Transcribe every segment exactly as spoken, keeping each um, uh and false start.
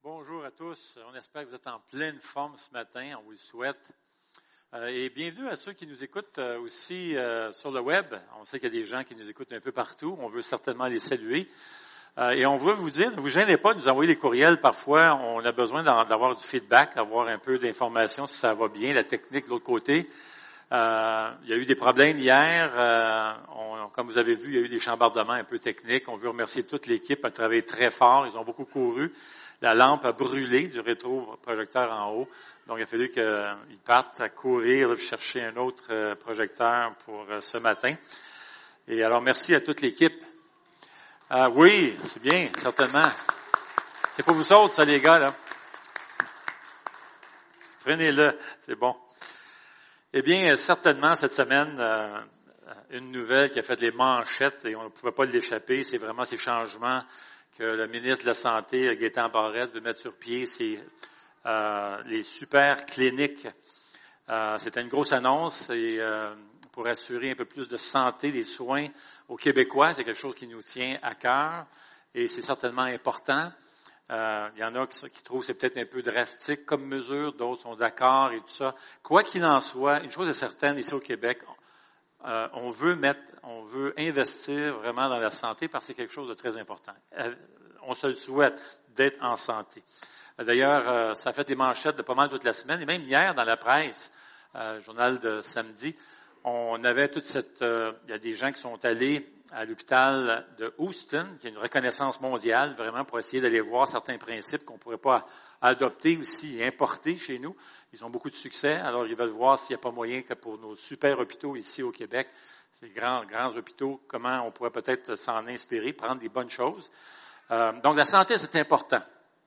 Bonjour à tous. On espère que vous êtes en pleine forme ce matin. On vous le souhaite. Euh, et bienvenue à ceux qui nous écoutent euh, aussi euh, sur le web. On sait qu'il y a des gens qui nous écoutent un peu partout. On veut certainement les saluer. Euh, et on veut vous dire, ne vous gênez pas de nous envoyer des courriels. Parfois, on a besoin d'avoir du feedback, d'avoir un peu d'informations si ça va bien, la technique de l'autre côté. Euh, il y a eu des problèmes hier. Euh, on, comme vous avez vu, il y a eu des chambardements un peu techniques. On veut remercier toute l'équipe. Elle a travaillé très fort. Ils ont beaucoup couru. La lampe a brûlé du rétroprojecteur en haut. Donc, il a fallu qu'ils partent à courir, chercher un autre projecteur pour ce matin. Et alors, merci à toute l'équipe. Ah oui, c'est bien, certainement. C'est pas vous autres, ça, les gars, là. Prenez-le, c'est bon. Eh bien, certainement, cette semaine, euh, une nouvelle qui a fait les manchettes et on ne pouvait pas l'échapper, c'est vraiment ces changements que le ministre de la Santé, Gaétan Barrette, veut mettre sur pied, c'est euh, les super cliniques. Euh, c'était une grosse annonce et euh, pour assurer un peu plus de santé, des soins aux Québécois, c'est quelque chose qui nous tient à cœur et c'est certainement important. Euh, il y en a qui, qui trouvent que c'est peut-être un peu drastique comme mesure, d'autres sont d'accord et tout ça. Quoi qu'il en soit, une chose est certaine, ici au Québec, euh, on veut mettre, on veut investir vraiment dans la santé parce que c'est quelque chose de très important. Euh, on se le souhaite d'être en santé. D'ailleurs, euh, ça a fait des manchettes de pas mal toute la semaine et même hier dans la presse, euh, journal de samedi, on avait toute cette, euh, il y a des gens qui sont allés à l'hôpital de Houston, qui a une reconnaissance mondiale, vraiment pour essayer d'aller voir certains principes qu'on ne pourrait pas adopter aussi et importer chez nous. Ils ont beaucoup de succès, alors ils veulent voir s'il n'y a pas moyen que pour nos super hôpitaux ici au Québec, ces grands, grands hôpitaux, comment on pourrait peut-être s'en inspirer, prendre des bonnes choses. Euh, donc la santé, c'est important.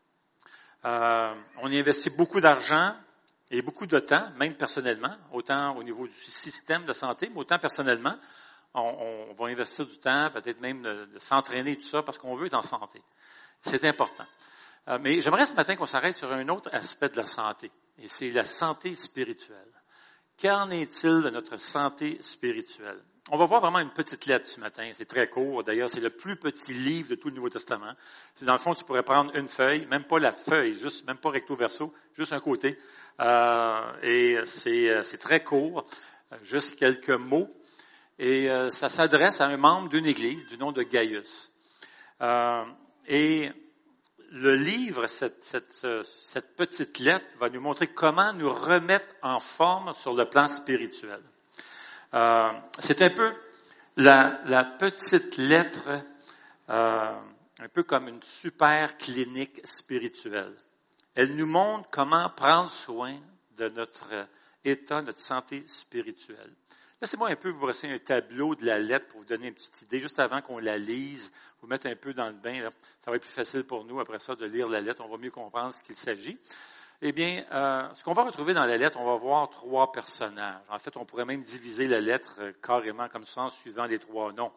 Euh, on y investit beaucoup d'argent et beaucoup de temps, même personnellement, autant au niveau du système de santé, mais autant personnellement. On, on va investir du temps, peut-être même de, de s'entraîner, tout ça, parce qu'on veut être en santé. C'est important. Euh, mais j'aimerais ce matin qu'on s'arrête sur un autre aspect de la santé, et c'est la santé spirituelle. Qu'en est-il de notre santé spirituelle? On va voir vraiment une petite lettre ce matin, c'est très court. D'ailleurs, c'est le plus petit livre de tout le Nouveau Testament. C'est dans le fond, tu pourrais prendre une feuille, même pas la feuille, juste même pas recto verso, juste un côté. Euh, et c'est, c'est très court, juste quelques mots. Et euh, ça s'adresse à un membre d'une église du nom de Gaius. Euh, et le livre, cette, cette, cette petite lettre, va nous montrer comment nous remettre en forme sur le plan spirituel. Euh, c'est un peu la, la petite lettre, euh, un peu comme une super clinique spirituelle. Elle nous montre comment prendre soin de notre état, notre santé spirituelle. Laissez-moi un peu vous brosser un tableau de la lettre pour vous donner une petite idée, juste avant qu'on la lise, vous mettre un peu dans le bain. Là. Ça va être plus facile pour nous, après ça, de lire la lettre. On va mieux comprendre ce qu'il s'agit. Eh bien, euh, ce qu'on va retrouver dans la lettre, on va voir trois personnages. En fait, on pourrait même diviser la lettre euh, carrément comme ça, en suivant les trois noms.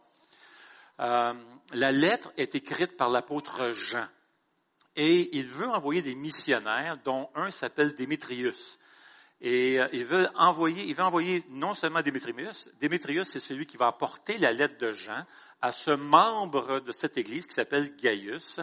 Euh, la lettre est écrite par l'apôtre Jean. Et il veut envoyer des missionnaires, dont un s'appelle Démétrius. Et euh, il veut envoyer, il veut envoyer non seulement Démétrius, Démétrius c'est celui qui va apporter la lettre de Jean à ce membre de cette église qui s'appelle Gaius.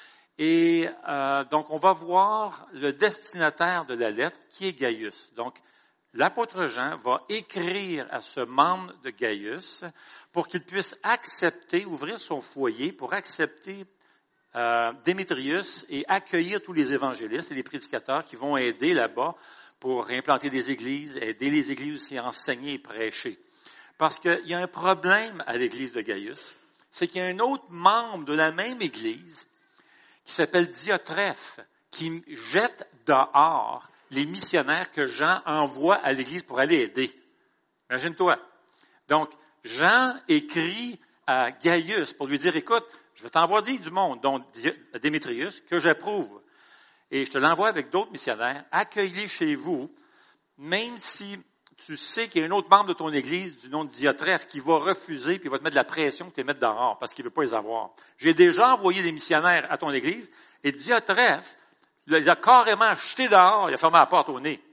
Et euh, donc on va voir le destinataire de la lettre qui est Gaius. Donc l'apôtre Jean va écrire à ce membre de Gaius pour qu'il puisse accepter, ouvrir son foyer pour accepter euh, Démétrius et accueillir tous les évangélistes et les prédicateurs qui vont aider là-bas pour implanter des églises, aider les églises aussi à enseigner et prêcher. Parce qu'il y a un problème à l'église de Gaius, c'est qu'il y a un autre membre de la même église qui s'appelle Diotrephe, qui jette dehors les missionnaires que Jean envoie à l'église pour aller aider. Imagine-toi. Donc, Jean écrit à Gaius pour lui dire, écoute, je vais t'envoyer du monde, dont Démétrius, que j'approuve. Et je te l'envoie avec d'autres missionnaires, accueille-les chez vous, même si tu sais qu'il y a un autre membre de ton église du nom de Diotrephe qui va refuser puis va te mettre de la pression que tu les mettes dehors parce qu'il ne veut pas les avoir. J'ai déjà envoyé des missionnaires à ton église et Diotrephe les a carrément jetés dehors, il a fermé la porte au nez.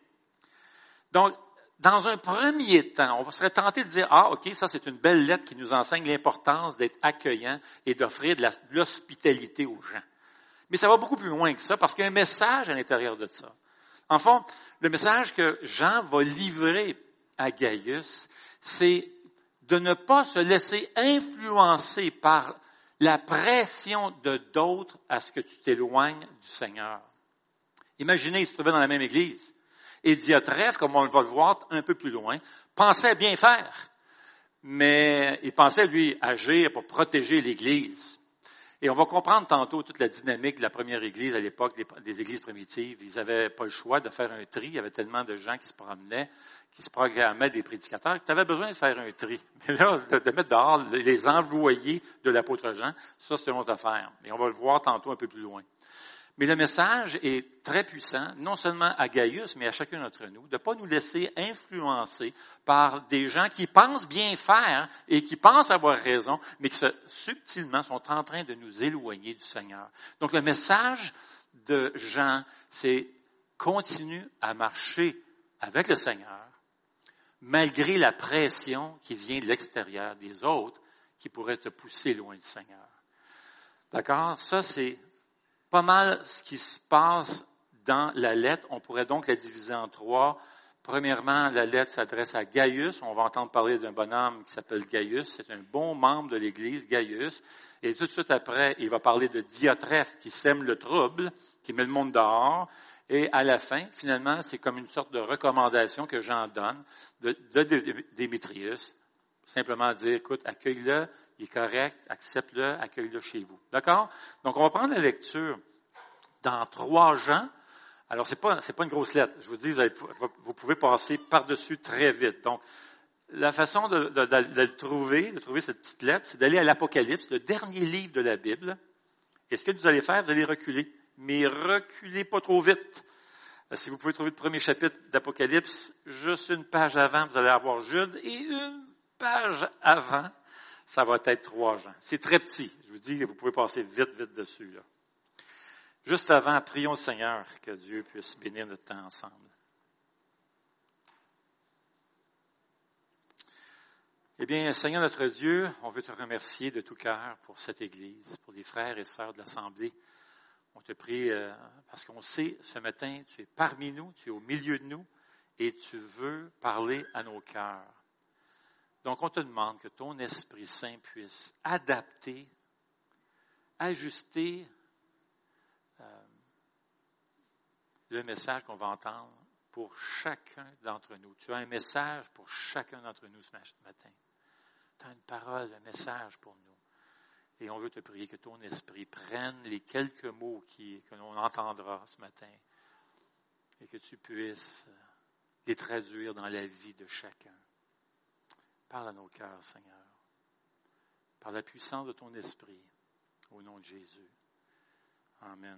Donc, dans un premier temps, on serait tenté de dire, ah, OK, ça c'est une belle lettre qui nous enseigne l'importance d'être accueillant et d'offrir de l'hospitalité aux gens. Mais ça va beaucoup plus loin que ça, parce qu'il y a un message à l'intérieur de ça. En fond, le message que Jean va livrer à Gaius, c'est de ne pas se laisser influencer par la pression de d'autres à ce que tu t'éloignes du Seigneur. Imaginez, il se trouvait dans la même église. Et Diotrephe, comme on va le voir un peu plus loin, pensait bien faire. Mais il pensait, lui, agir pour protéger l'Église. Et on va comprendre tantôt toute la dynamique de la première Église à l'époque, des, des Églises primitives. Ils n'avaient pas le choix de faire un tri. Il y avait tellement de gens qui se promenaient, qui se programmaient des prédicateurs, que tu avais besoin de faire un tri. Mais là, de, de mettre dehors les envoyés de l'apôtre Jean, ça, c'est une autre affaire. Et on va le voir tantôt un peu plus loin. Mais le message est très puissant, non seulement à Gaius, mais à chacun d'entre nous, de ne pas nous laisser influencer par des gens qui pensent bien faire et qui pensent avoir raison, mais qui se, subtilement sont en train de nous éloigner du Seigneur. Donc le message de Jean, c'est continue à marcher avec le Seigneur, malgré la pression qui vient de l'extérieur des autres, qui pourrait te pousser loin du Seigneur. D'accord? Ça, c'est pas mal ce qui se passe dans la lettre. On pourrait donc la diviser en trois. Premièrement, la lettre s'adresse à Gaius. On va entendre parler d'un bonhomme qui s'appelle Gaius. C'est un bon membre de l'Église, Gaius. Et tout de suite après, il va parler de Diotrephe qui sème le trouble, qui met le monde dehors. Et à la fin, finalement, c'est comme une sorte de recommandation que Jean donne de, de Démétrius. Simplement dire, écoute, accueille-le. Il est correct, accepte-le, accueille-le chez vous. D'accord? Donc, on va prendre la lecture dans trois Jean. Alors, c'est pas, c'est pas une grosse lettre. Je vous dis, vous, allez, vous pouvez passer par-dessus très vite. Donc, la façon de, de, de, de le trouver, de trouver cette petite lettre, c'est d'aller à l'Apocalypse, le dernier livre de la Bible. Et ce que vous allez faire, vous allez reculer. Mais reculez pas trop vite. Si vous pouvez trouver le premier chapitre d'Apocalypse, juste une page avant, vous allez avoir Jude, et une page avant, ça va être trois Jean. C'est très petit. Je vous dis que vous pouvez passer vite, vite dessus, là. Juste avant, prions le Seigneur que Dieu puisse bénir notre temps ensemble. Eh bien, Seigneur notre Dieu, on veut te remercier de tout cœur pour cette Église, pour les frères et sœurs de l'Assemblée. On te prie euh, parce qu'on sait, ce matin, tu es parmi nous, tu es au milieu de nous et tu veux parler à nos cœurs. Donc, on te demande que ton Esprit Saint puisse adapter, ajuster euh, le message qu'on va entendre pour chacun d'entre nous. Tu as un message pour chacun d'entre nous ce matin. Tu as une parole, un message pour nous. Et on veut te prier que ton Esprit prenne les quelques mots qui, que l'on entendra ce matin et que tu puisses les traduire dans la vie de chacun. Parle à nos cœurs, Seigneur, par la puissance de ton Esprit, au nom de Jésus. Amen.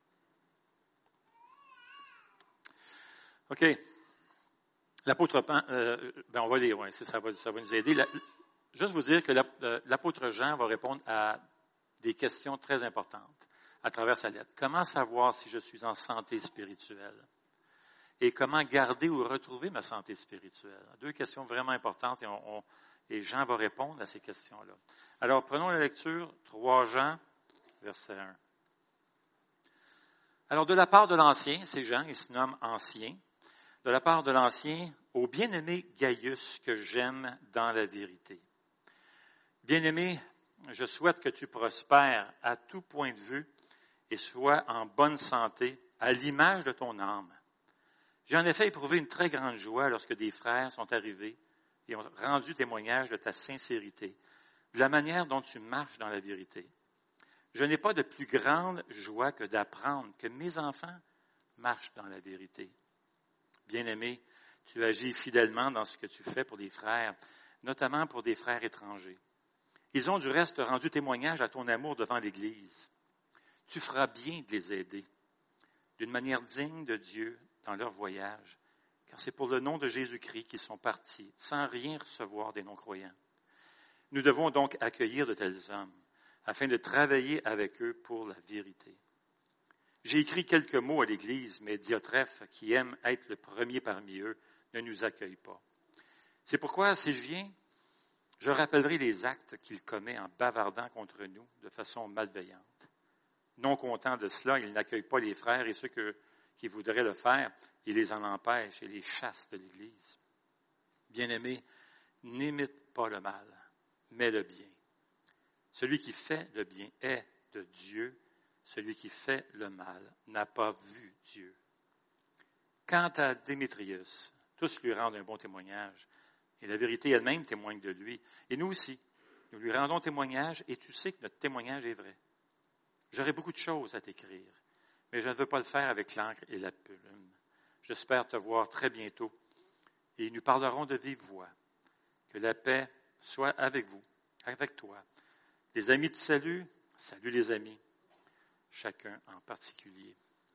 OK. L'apôtre Jean, euh, ben on va lire, ouais, ça, va, ça va nous aider. La, juste vous dire que l'apôtre Jean va répondre à des questions très importantes à travers sa lettre. Comment savoir si je suis en santé spirituelle? Et comment garder ou retrouver ma santé spirituelle? Deux questions vraiment importantes et, on, on, et Jean va répondre à ces questions-là. Alors, prenons la lecture, trois Jean, verset un. Alors, de la part de l'Ancien, c'est Jean, il se nomme Ancien, de la part de l'Ancien, au bien-aimé Gaius que j'aime dans la vérité. Bien-aimé, je souhaite que tu prospères à tout point de vue et sois en bonne santé à l'image de ton âme. J'ai en effet éprouvé une très grande joie lorsque des frères sont arrivés et ont rendu témoignage de ta sincérité, de la manière dont tu marches dans la vérité. Je n'ai pas de plus grande joie que d'apprendre que mes enfants marchent dans la vérité. Bien-aimé, tu agis fidèlement dans ce que tu fais pour les frères, notamment pour des frères étrangers. Ils ont du reste rendu témoignage à ton amour devant l'Église. Tu feras bien de les aider, d'une manière digne de Dieu, dans leur voyage, car c'est pour le nom de Jésus-Christ qu'ils sont partis, sans rien recevoir des non-croyants. Nous devons donc accueillir de tels hommes, afin de travailler avec eux pour la vérité. J'ai écrit quelques mots à l'Église, mais Diotrephe, qui aime être le premier parmi eux, ne nous accueille pas. C'est pourquoi, si je viens, je rappellerai les actes qu'il commet en bavardant contre nous de façon malveillante. Non content de cela, il n'accueille pas les frères et ceux que, qui voudraient le faire, il les en empêche et les chasse de l'Église. Bien-aimés, n'imite pas le mal, mais le bien. Celui qui fait le bien est de Dieu. Celui qui fait le mal n'a pas vu Dieu. Quant à Démétrius, tous lui rendent un bon témoignage. Et la vérité elle-même témoigne de lui. Et nous aussi, nous lui rendons témoignage et tu sais que notre témoignage est vrai. J'aurais beaucoup de choses à t'écrire, mais je ne veux pas le faire avec l'encre et la plume. J'espère te voir très bientôt et nous parlerons de vive voix. Que la paix soit avec vous, avec toi. Les amis du salut, salut les amis, chacun en particulier.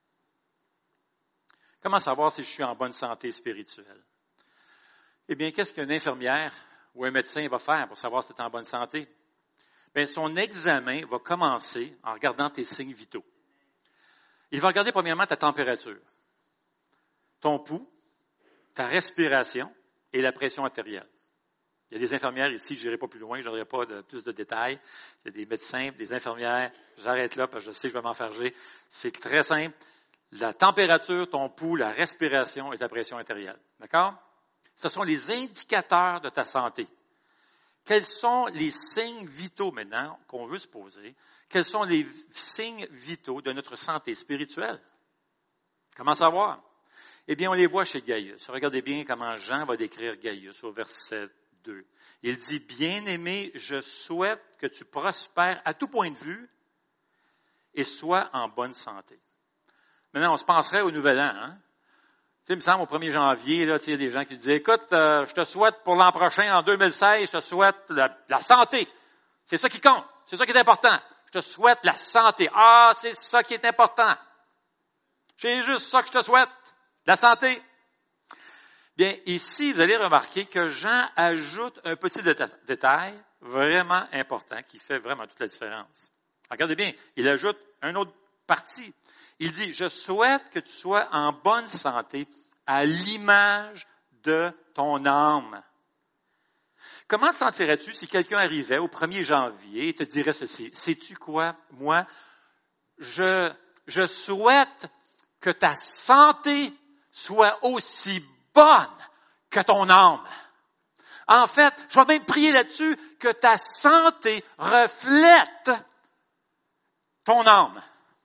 Comment savoir si je suis en bonne santé spirituelle? Eh bien, qu'est-ce qu'une infirmière ou un médecin va faire pour savoir si tu es en bonne santé? Bien, son examen va commencer en regardant tes signes vitaux. Il va regarder premièrement ta température, ton pouls, ta respiration et la pression artérielle. Il y a des infirmières ici, je n'irai pas plus loin, je n'aurai pas de, plus de détails. Il y a des médecins, des infirmières, j'arrête là parce que je sais que je vais m'enfarger. C'est très simple. La température, ton pouls, la respiration et ta pression artérielle. D'accord? Ce sont les indicateurs de ta santé. Quels sont les signes vitaux maintenant qu'on veut se poser? Quels sont les signes vitaux de notre santé spirituelle? Comment savoir? Eh bien, on les voit chez Gaius. Regardez bien comment Jean va décrire Gaius au verset deux. Il dit, « Bien-aimé, je souhaite que tu prospères à tout point de vue et sois en bonne santé. » Maintenant, on se penserait au Nouvel An, hein? Tu sais, il me semble, au premier janvier, là, tu sais, il y a des gens qui disaient, écoute, euh, je te souhaite pour l'an prochain, en deux mille seize, je te souhaite la, la santé. C'est ça qui compte. C'est ça qui est important. Je te souhaite la santé. Ah, c'est ça qui est important. C'est juste ça que je te souhaite. La santé. Bien, ici, vous allez remarquer que Jean ajoute un petit déta- détail vraiment important qui fait vraiment toute la différence. Regardez bien, il ajoute une autre partie. Il dit, je souhaite que tu sois en bonne santé à l'image de ton âme. Comment te sentirais-tu si quelqu'un arrivait au premier janvier et te dirait ceci? Sais-tu quoi? Moi, je, je souhaite que ta santé soit aussi bonne que ton âme. En fait, je vais même prier là-dessus que ta santé reflète ton âme.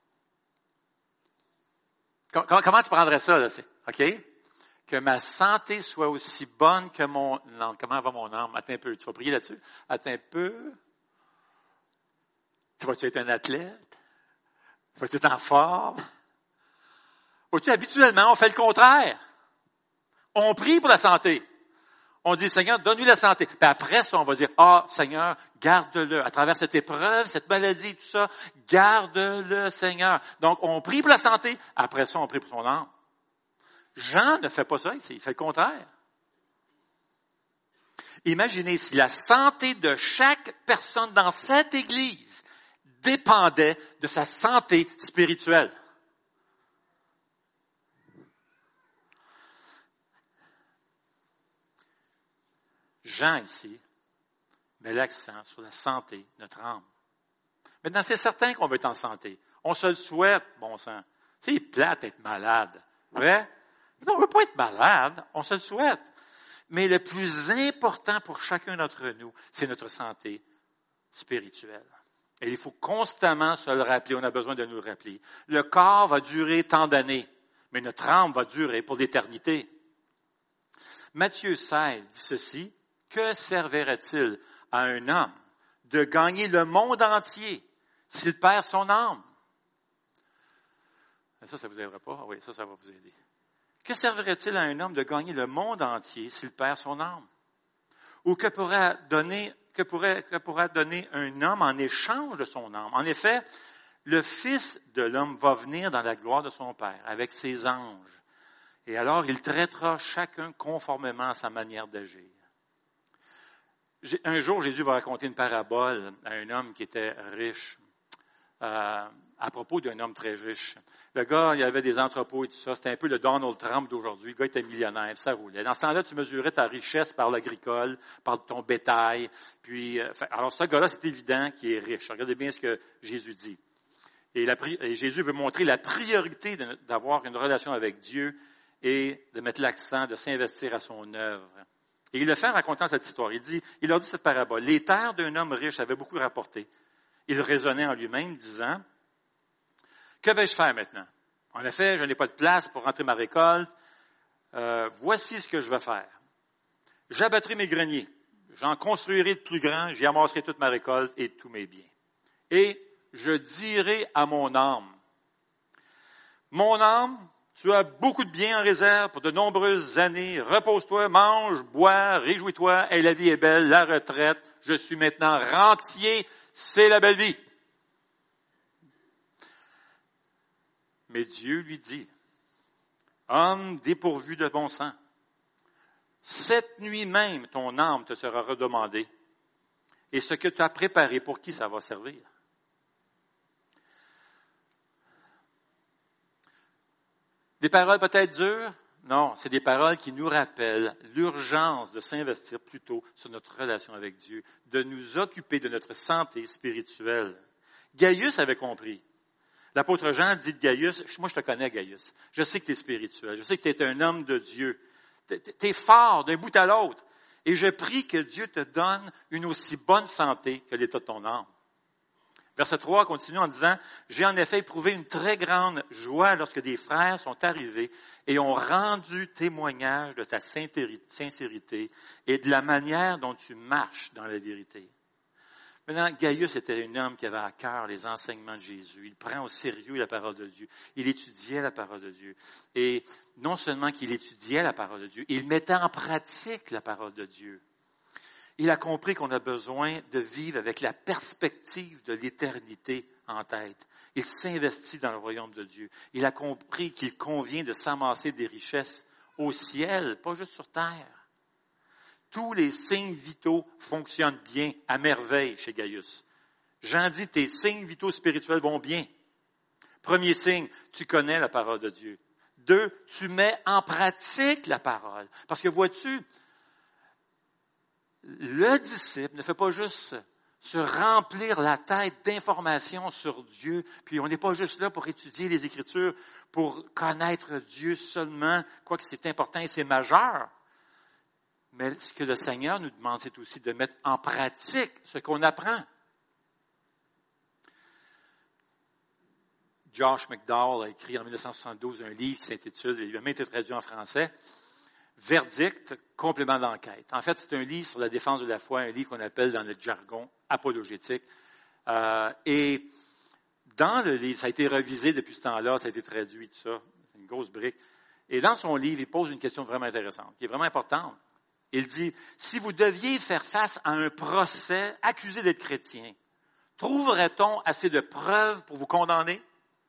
Comment tu prendrais ça, là? OK? Que ma santé soit aussi bonne que mon âme. Comment va mon âme? Attends un peu. Tu vas prier là-dessus? Attends un peu. Tu vas-tu être un athlète? Vas-tu être en forme? Vois-tu, habituellement, on fait le contraire. On prie pour la santé. On dit, Seigneur, donne-lui la santé. Puis après ça, on va dire, ah, Seigneur, garde-le. À travers cette épreuve, cette maladie, tout ça, garde-le, Seigneur. Donc, on prie pour la santé. Après ça, on prie pour son âme. Jean ne fait pas ça ici. Il fait le contraire. Imaginez si la santé de chaque personne dans cette Église dépendait de sa santé spirituelle. Jean, ici, met l'accent sur la santé de notre âme. Maintenant, c'est certain qu'on veut être en santé. On se le souhaite, bon sang. C'est plate d'être malade. Vrai? Non, on ne veut pas être malade, on se le souhaite. Mais le plus important pour chacun d'entre nous, c'est notre santé spirituelle. Et il faut constamment se le rappeler, on a besoin de nous le rappeler. Le corps va durer tant d'années, mais notre âme va durer pour l'éternité. Matthieu seize dit ceci, « Que servirait-il à un homme de gagner le monde entier s'il perd son âme? » Ça, ça ne vous aidera pas? Oui, ça, ça va vous aider. Que servirait-il à un homme de gagner le monde entier s'il perd son âme? Ou que pourrait donner, que pourrait, que pourrait donner un homme en échange de son âme? En effet, le Fils de l'homme va venir dans la gloire de son Père avec ses anges. Et alors, il traitera chacun conformément à sa manière d'agir. Un jour, Jésus va raconter une parabole à un homme qui était riche, euh, à propos d'un homme très riche. Le gars, il avait des entrepôts et tout ça. C'était un peu le Donald Trump d'aujourd'hui. Le gars était millionnaire, puis ça roulait. Dans ce temps-là, tu mesurais ta richesse par l'agricole, par ton bétail. Puis, euh, alors, ce gars-là, c'est évident qu'il est riche. Regardez bien ce que Jésus dit. Et, la, et Jésus veut montrer la priorité de, d'avoir une relation avec Dieu et de mettre l'accent, de s'investir à son œuvre. Et il le fait en racontant cette histoire. Il dit, il leur dit cette parabole. Les terres d'un homme riche avaient beaucoup rapporté. Il raisonnait en lui-même, disant, « Que vais-je faire maintenant? En effet, je n'ai pas de place pour rentrer ma récolte. Euh, voici ce que je vais faire. J'abattrai mes greniers. J'en construirai de plus grands. J'y amasserai toute ma récolte et tous mes biens. Et je dirai à mon âme, mon âme, tu as beaucoup de biens en réserve pour de nombreuses années. Repose-toi, mange, bois, réjouis-toi. Et la vie est belle, la retraite. Je suis maintenant rentier. C'est la belle vie. » Mais Dieu lui dit, « Homme dépourvu de bon sens, cette nuit même ton âme te sera redemandée. Et ce que tu as préparé, pour qui ça va servir? » Des paroles peut-être dures? Non, c'est des paroles qui nous rappellent l'urgence de s'investir plutôt sur notre relation avec Dieu, de nous occuper de notre santé spirituelle. Gaius avait compris. L'apôtre Jean dit de Gaius, moi je te connais Gaius, je sais que tu es spirituel, je sais que tu es un homme de Dieu, tu es fort d'un bout à l'autre, et je prie que Dieu te donne une aussi bonne santé que l'état de ton âme. Verset trois continue en disant, « J'ai en effet éprouvé une très grande joie lorsque des frères sont arrivés et ont rendu témoignage de ta sincérité et de la manière dont tu marches dans la vérité. » Maintenant, Gaius était un homme qui avait à cœur les enseignements de Jésus. Il prend au sérieux la parole de Dieu. Il étudiait la parole de Dieu. Et non seulement qu'il étudiait la parole de Dieu, il mettait en pratique la parole de Dieu. Il a compris qu'on a besoin de vivre avec la perspective de l'éternité en tête. Il s'investit dans le royaume de Dieu. Il a compris qu'il convient de s'amasser des richesses au ciel, pas juste sur terre. Tous les signes vitaux fonctionnent bien, à merveille chez Gaius. Jean dit, tes signes vitaux spirituels vont bien. Premier signe, tu connais la parole de Dieu. Deux, tu mets en pratique la parole. Parce que vois-tu, le disciple ne fait pas juste se remplir la tête d'informations sur Dieu, puis on n'est pas juste là pour étudier les Écritures, pour connaître Dieu seulement, quoique c'est important et c'est majeur. Mais ce que le Seigneur nous demande, c'est aussi de mettre en pratique ce qu'on apprend. Josh McDowell a écrit en dix-neuf cent soixante-douze un livre qui s'intitule, il a même été traduit en français, « Verdict, complément d'enquête ». En fait, c'est un livre sur la défense de la foi, un livre qu'on appelle dans le jargon apologétique. Euh, et dans le livre, ça a été revisé depuis ce temps-là, ça a été traduit, tout ça, c'est une grosse brique. Et dans son livre, il pose une question vraiment intéressante, qui est vraiment importante. Il dit, si vous deviez faire face à un procès accusé d'être chrétien, trouverait-on assez de preuves pour vous condamner?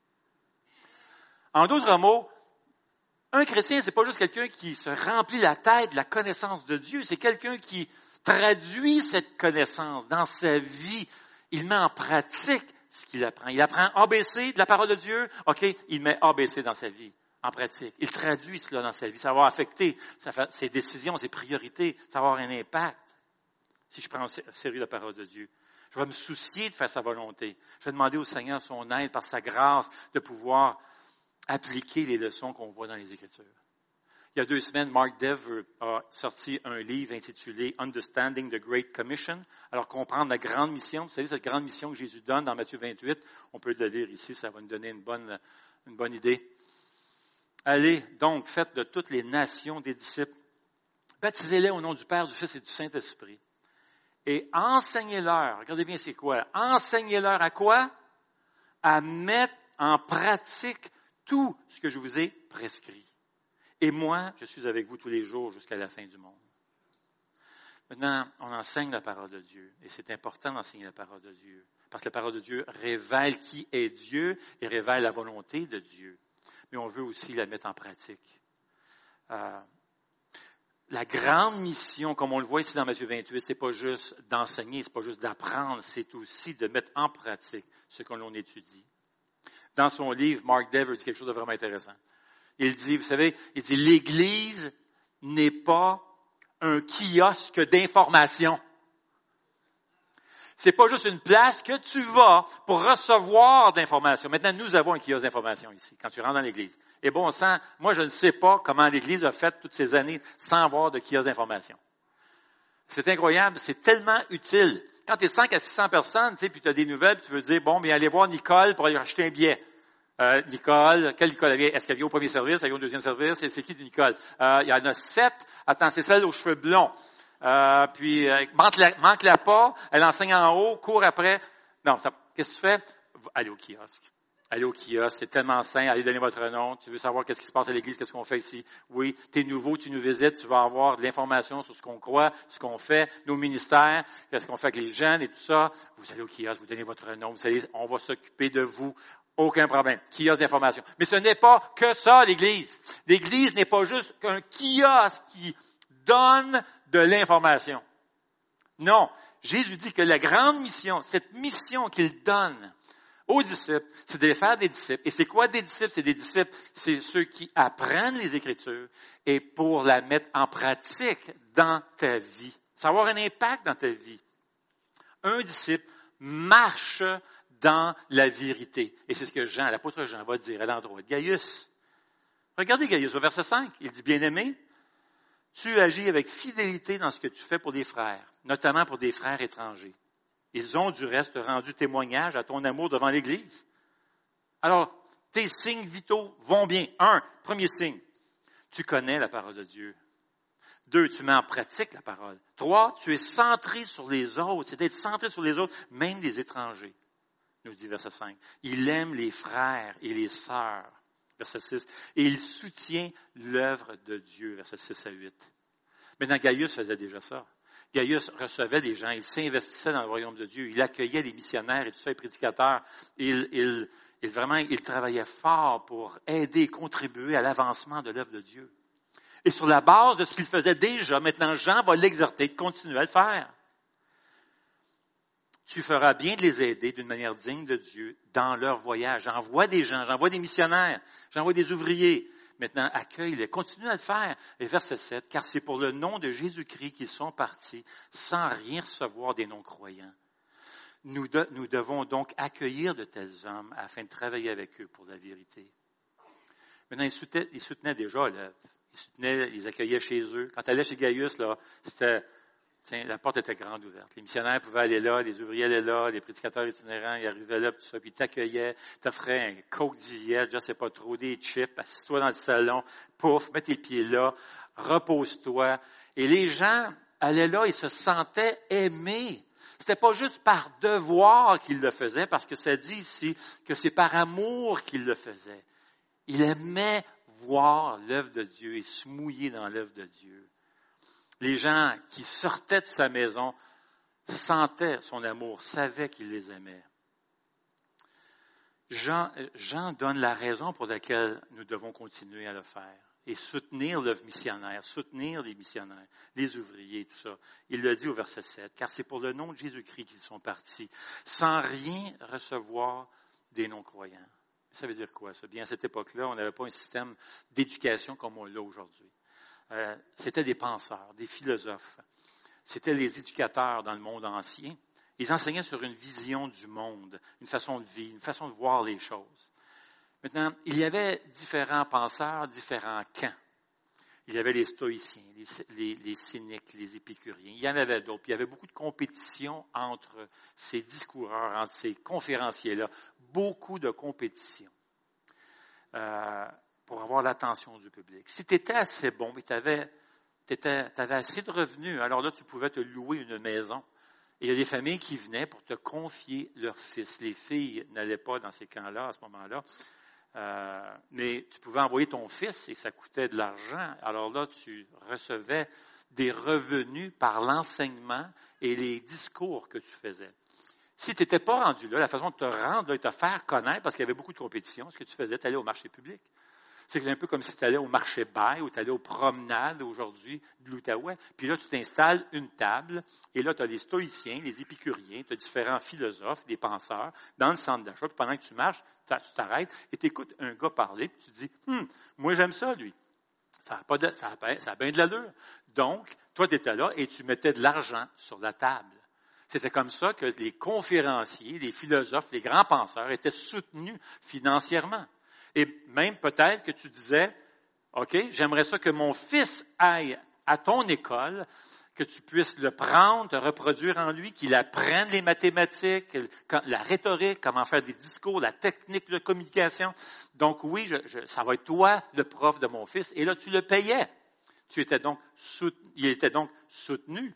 En d'autres mots, un chrétien, c'est pas juste quelqu'un qui se remplit la tête de la connaissance de Dieu, c'est quelqu'un qui traduit cette connaissance dans sa vie. Il met en pratique ce qu'il apprend. Il apprend A B C de la parole de Dieu, OK, il met A B C dans sa vie. En pratique. Il traduit cela dans sa vie. Ça va affecter ses décisions, ses priorités. Ça va avoir un impact. Si je prends au sérieux la parole de Dieu. Je vais me soucier de faire sa volonté. Je vais demander au Seigneur son aide par sa grâce de pouvoir appliquer les leçons qu'on voit dans les Écritures. Il y a deux semaines, Mark Dever a sorti un livre intitulé « Understanding the Great Commission ». Alors, comprendre la grande mission. Vous savez, cette grande mission que Jésus donne dans Matthieu vingt-huit. On peut le lire ici, ça va nous donner une bonne, une bonne idée. Allez, donc, faites de toutes les nations des disciples. Baptisez-les au nom du Père, du Fils et du Saint-Esprit. Et enseignez-leur, regardez bien c'est quoi, enseignez-leur à quoi? À mettre en pratique tout ce que je vous ai prescrit. Et moi, je suis avec vous tous les jours jusqu'à la fin du monde. Maintenant, on enseigne la parole de Dieu. Et c'est important d'enseigner la parole de Dieu. Parce que la parole de Dieu révèle qui est Dieu et révèle la volonté de Dieu. Mais on veut aussi la mettre en pratique. Euh, la grande mission, comme on le voit ici dans Matthieu vingt-huit, c'est pas juste d'enseigner, c'est pas juste d'apprendre, c'est aussi de mettre en pratique ce que l'on étudie. Dans son livre, Mark Dever dit quelque chose de vraiment intéressant. Il dit, vous savez, il dit, l'Église n'est pas un kiosque d'information. C'est pas juste une place que tu vas pour recevoir d'informations. Maintenant, nous avons un kiosque d'informations ici, quand tu rentres dans l'Église. Et bon sang, moi, je ne sais pas comment l'Église a fait toutes ces années sans avoir de kiosque d'informations. C'est incroyable, c'est tellement utile. Quand tu es de cinq à six cents personnes, tu sais, puis tu as des nouvelles, puis tu veux dire, bon, bien, allez voir Nicole pour aller acheter un billet. Euh, Nicole, quelle Nicole elle vient? Est-ce qu'elle vient au premier service? Elle vient au deuxième service? Et c'est qui de Nicole? Euh, il y en a sept. Attends, c'est celle aux cheveux blonds. Euh, puis, euh, manque-la, manque-la pas. Elle enseigne en haut, court après. Non, ça, qu'est-ce que tu fais? Allez au kiosque. Allez au kiosque, c'est tellement simple. Allez donner votre nom. Tu veux savoir qu'est-ce qui se passe à l'Église, qu'est-ce qu'on fait ici? Oui, t'es nouveau, tu nous visites, tu vas avoir de l'information sur ce qu'on croit, ce qu'on fait, nos ministères, qu'est-ce qu'on fait avec les jeunes et tout ça. Vous allez au kiosque, vous donnez votre nom, vous allez, on va s'occuper de vous. Aucun problème. Kiosque d'information. Mais ce n'est pas que ça, l'Église. L'Église n'est pas juste qu'un kiosque qui donne de l'information. Non. Jésus dit que la grande mission, cette mission qu'il donne aux disciples, c'est de les faire des disciples. Et c'est quoi des disciples? C'est des disciples, c'est ceux qui apprennent les Écritures et pour la mettre en pratique dans ta vie. Ça va avoir un impact dans ta vie. Un disciple marche dans la vérité. Et c'est ce que Jean, l'apôtre Jean va dire à l'endroit de Gaius. Regardez Gaius au verset cinq. Il dit, bien-aimé, tu agis avec fidélité dans ce que tu fais pour des frères, notamment pour des frères étrangers. Ils ont du reste rendu témoignage à ton amour devant l'Église. Alors, tes signes vitaux vont bien. Un, premier signe, tu connais la parole de Dieu. Deux, tu mets en pratique la parole. Trois, tu es centré sur les autres. C'est d'être centré sur les autres, même les étrangers. Nous dit verset cinq. Il aime les frères et les sœurs. Verset six. Et il soutient l'œuvre de Dieu. Verset six à huit. Maintenant, Gaius faisait déjà ça. Gaius recevait des gens. Il s'investissait dans le royaume de Dieu. Il accueillait des missionnaires et tout ça, les prédicateurs. Il, il, il vraiment, il travaillait fort pour aider et contribuer à l'avancement de l'œuvre de Dieu. Et sur la base de ce qu'il faisait déjà, maintenant, Jean va l'exhorter de continuer à le faire. Tu feras bien de les aider d'une manière digne de Dieu dans leur voyage. J'envoie des gens, j'envoie des missionnaires, j'envoie des ouvriers. Maintenant, accueille-les, continue à le faire. Et verset sept, car c'est pour le nom de Jésus-Christ qu'ils sont partis sans rien recevoir des non-croyants. Nous, de, nous devons donc accueillir de tels hommes afin de travailler avec eux pour la vérité. Maintenant, ils soutenaient, ils soutenaient déjà l'œuvre. Ils soutenaient, ils accueillaient chez eux. Quand tu allais chez Gaius, là, c'était... Tiens, la porte était grande ouverte. Les missionnaires pouvaient aller là, les ouvriers allaient là, les prédicateurs itinérants, ils arrivaient là, tout ça, puis ils t'accueillaient, t'offraient un coke diète, je sais pas trop, des chips, assis-toi dans le salon, pouf, mets tes pieds là, repose-toi. Et les gens allaient là, ils se sentaient aimés. C'était pas juste par devoir qu'ils le faisaient, parce que ça dit ici que c'est par amour qu'ils le faisaient. Il aimait voir l'œuvre de Dieu et se mouiller dans l'œuvre de Dieu. Les gens qui sortaient de sa maison sentaient son amour, savaient qu'il les aimait. Jean, Jean donne la raison pour laquelle nous devons continuer à le faire et soutenir l'œuvre missionnaire, soutenir les missionnaires, les ouvriers, tout ça. Il le dit au verset sept, car c'est pour le nom de Jésus-Christ qu'ils sont partis, sans rien recevoir des non-croyants. Ça veut dire quoi, ça? Bien, à cette époque-là, on n'avait pas un système d'éducation comme on l'a aujourd'hui. Euh, c'était des penseurs, des philosophes. C'était les éducateurs dans le monde ancien. Ils enseignaient sur une vision du monde, une façon de vivre, une façon de voir les choses. Maintenant, il y avait différents penseurs, différents camps. Il y avait les stoïciens, les, les, les cyniques, les épicuriens. Il y en avait d'autres. Puis il y avait beaucoup de compétition entre ces discoureurs, entre ces conférenciers-là. Beaucoup de compétition. Euh, pour avoir l'attention du public. Si tu étais assez bon, mais tu avais, avais assez de revenus, alors là, tu pouvais te louer une maison. Et il y a des familles qui venaient pour te confier leur fils. Les filles n'allaient pas dans ces camps-là à ce moment-là. Euh, mais tu pouvais envoyer ton fils et ça coûtait de l'argent. Alors là, tu recevais des revenus par l'enseignement et les discours que tu faisais. Si tu n'étais pas rendu là, la façon de te rendre là, et de te faire connaître, parce qu'il y avait beaucoup de compétition, ce que tu faisais, tu allais au marché public. C'est un peu comme si tu allais au marché Bail ou tu allais aux promenades aujourd'hui de l'Outaouais. Puis là, tu t'installes une table et là, tu as les stoïciens, les épicuriens, tu as différents philosophes, des penseurs dans le centre d'achat. Puis pendant que tu marches, tu t'arrêtes et tu écoutes un gars parler puis tu te dis hum, « moi j'aime ça, lui. Ça a, pas de, ça, a, ça a bien de l'allure. » Donc, toi, tu étais là et tu mettais de l'argent sur la table. C'était comme ça que les conférenciers, les philosophes, les grands penseurs étaient soutenus financièrement. Et même peut-être que tu disais, OK, j'aimerais ça que mon fils aille à ton école, que tu puisses le prendre, te reproduire en lui, qu'il apprenne les mathématiques, la rhétorique, comment faire des discours, la technique de communication. Donc oui, je, je, ça va être toi le prof de mon fils. Et là, tu le payais. Tu étais donc soutenu, il était donc soutenu.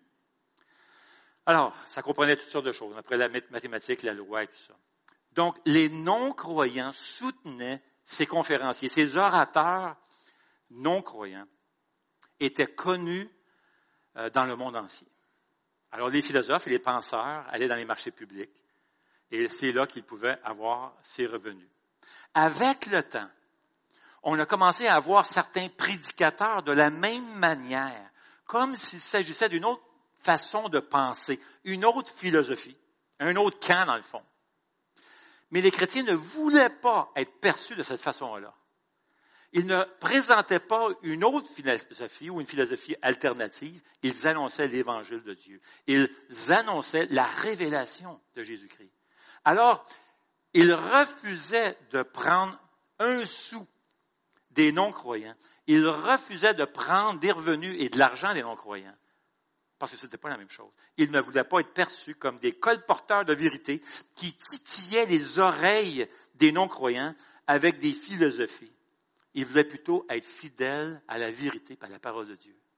Alors, ça comprenait toutes sortes de choses, après la mathématique, la loi et tout ça. Donc, les non-croyants soutenaient ces conférenciers, ces orateurs non-croyants étaient connus euh, dans le monde entier. Alors, les philosophes et les penseurs allaient dans les marchés publics et c'est là qu'ils pouvaient avoir ces revenus. Avec le temps, on a commencé à avoir certains prédicateurs de la même manière, comme s'il s'agissait d'une autre façon de penser, une autre philosophie, un autre camp dans le fond. Mais les chrétiens ne voulaient pas être perçus de cette façon-là. Ils ne présentaient pas une autre philosophie ou une philosophie alternative. Ils annonçaient l'Évangile de Dieu. Ils annonçaient la révélation de Jésus-Christ. Alors, ils refusaient de prendre un sou des non-croyants. Ils refusaient de prendre des revenus et de l'argent des non-croyants. Parce que ce n'était pas la même chose. Ils ne voulaient pas être perçus comme des colporteurs de vérité qui titillaient les oreilles des non-croyants avec des philosophies. Ils voulaient plutôt être fidèles à la vérité, à la parole de Dieu.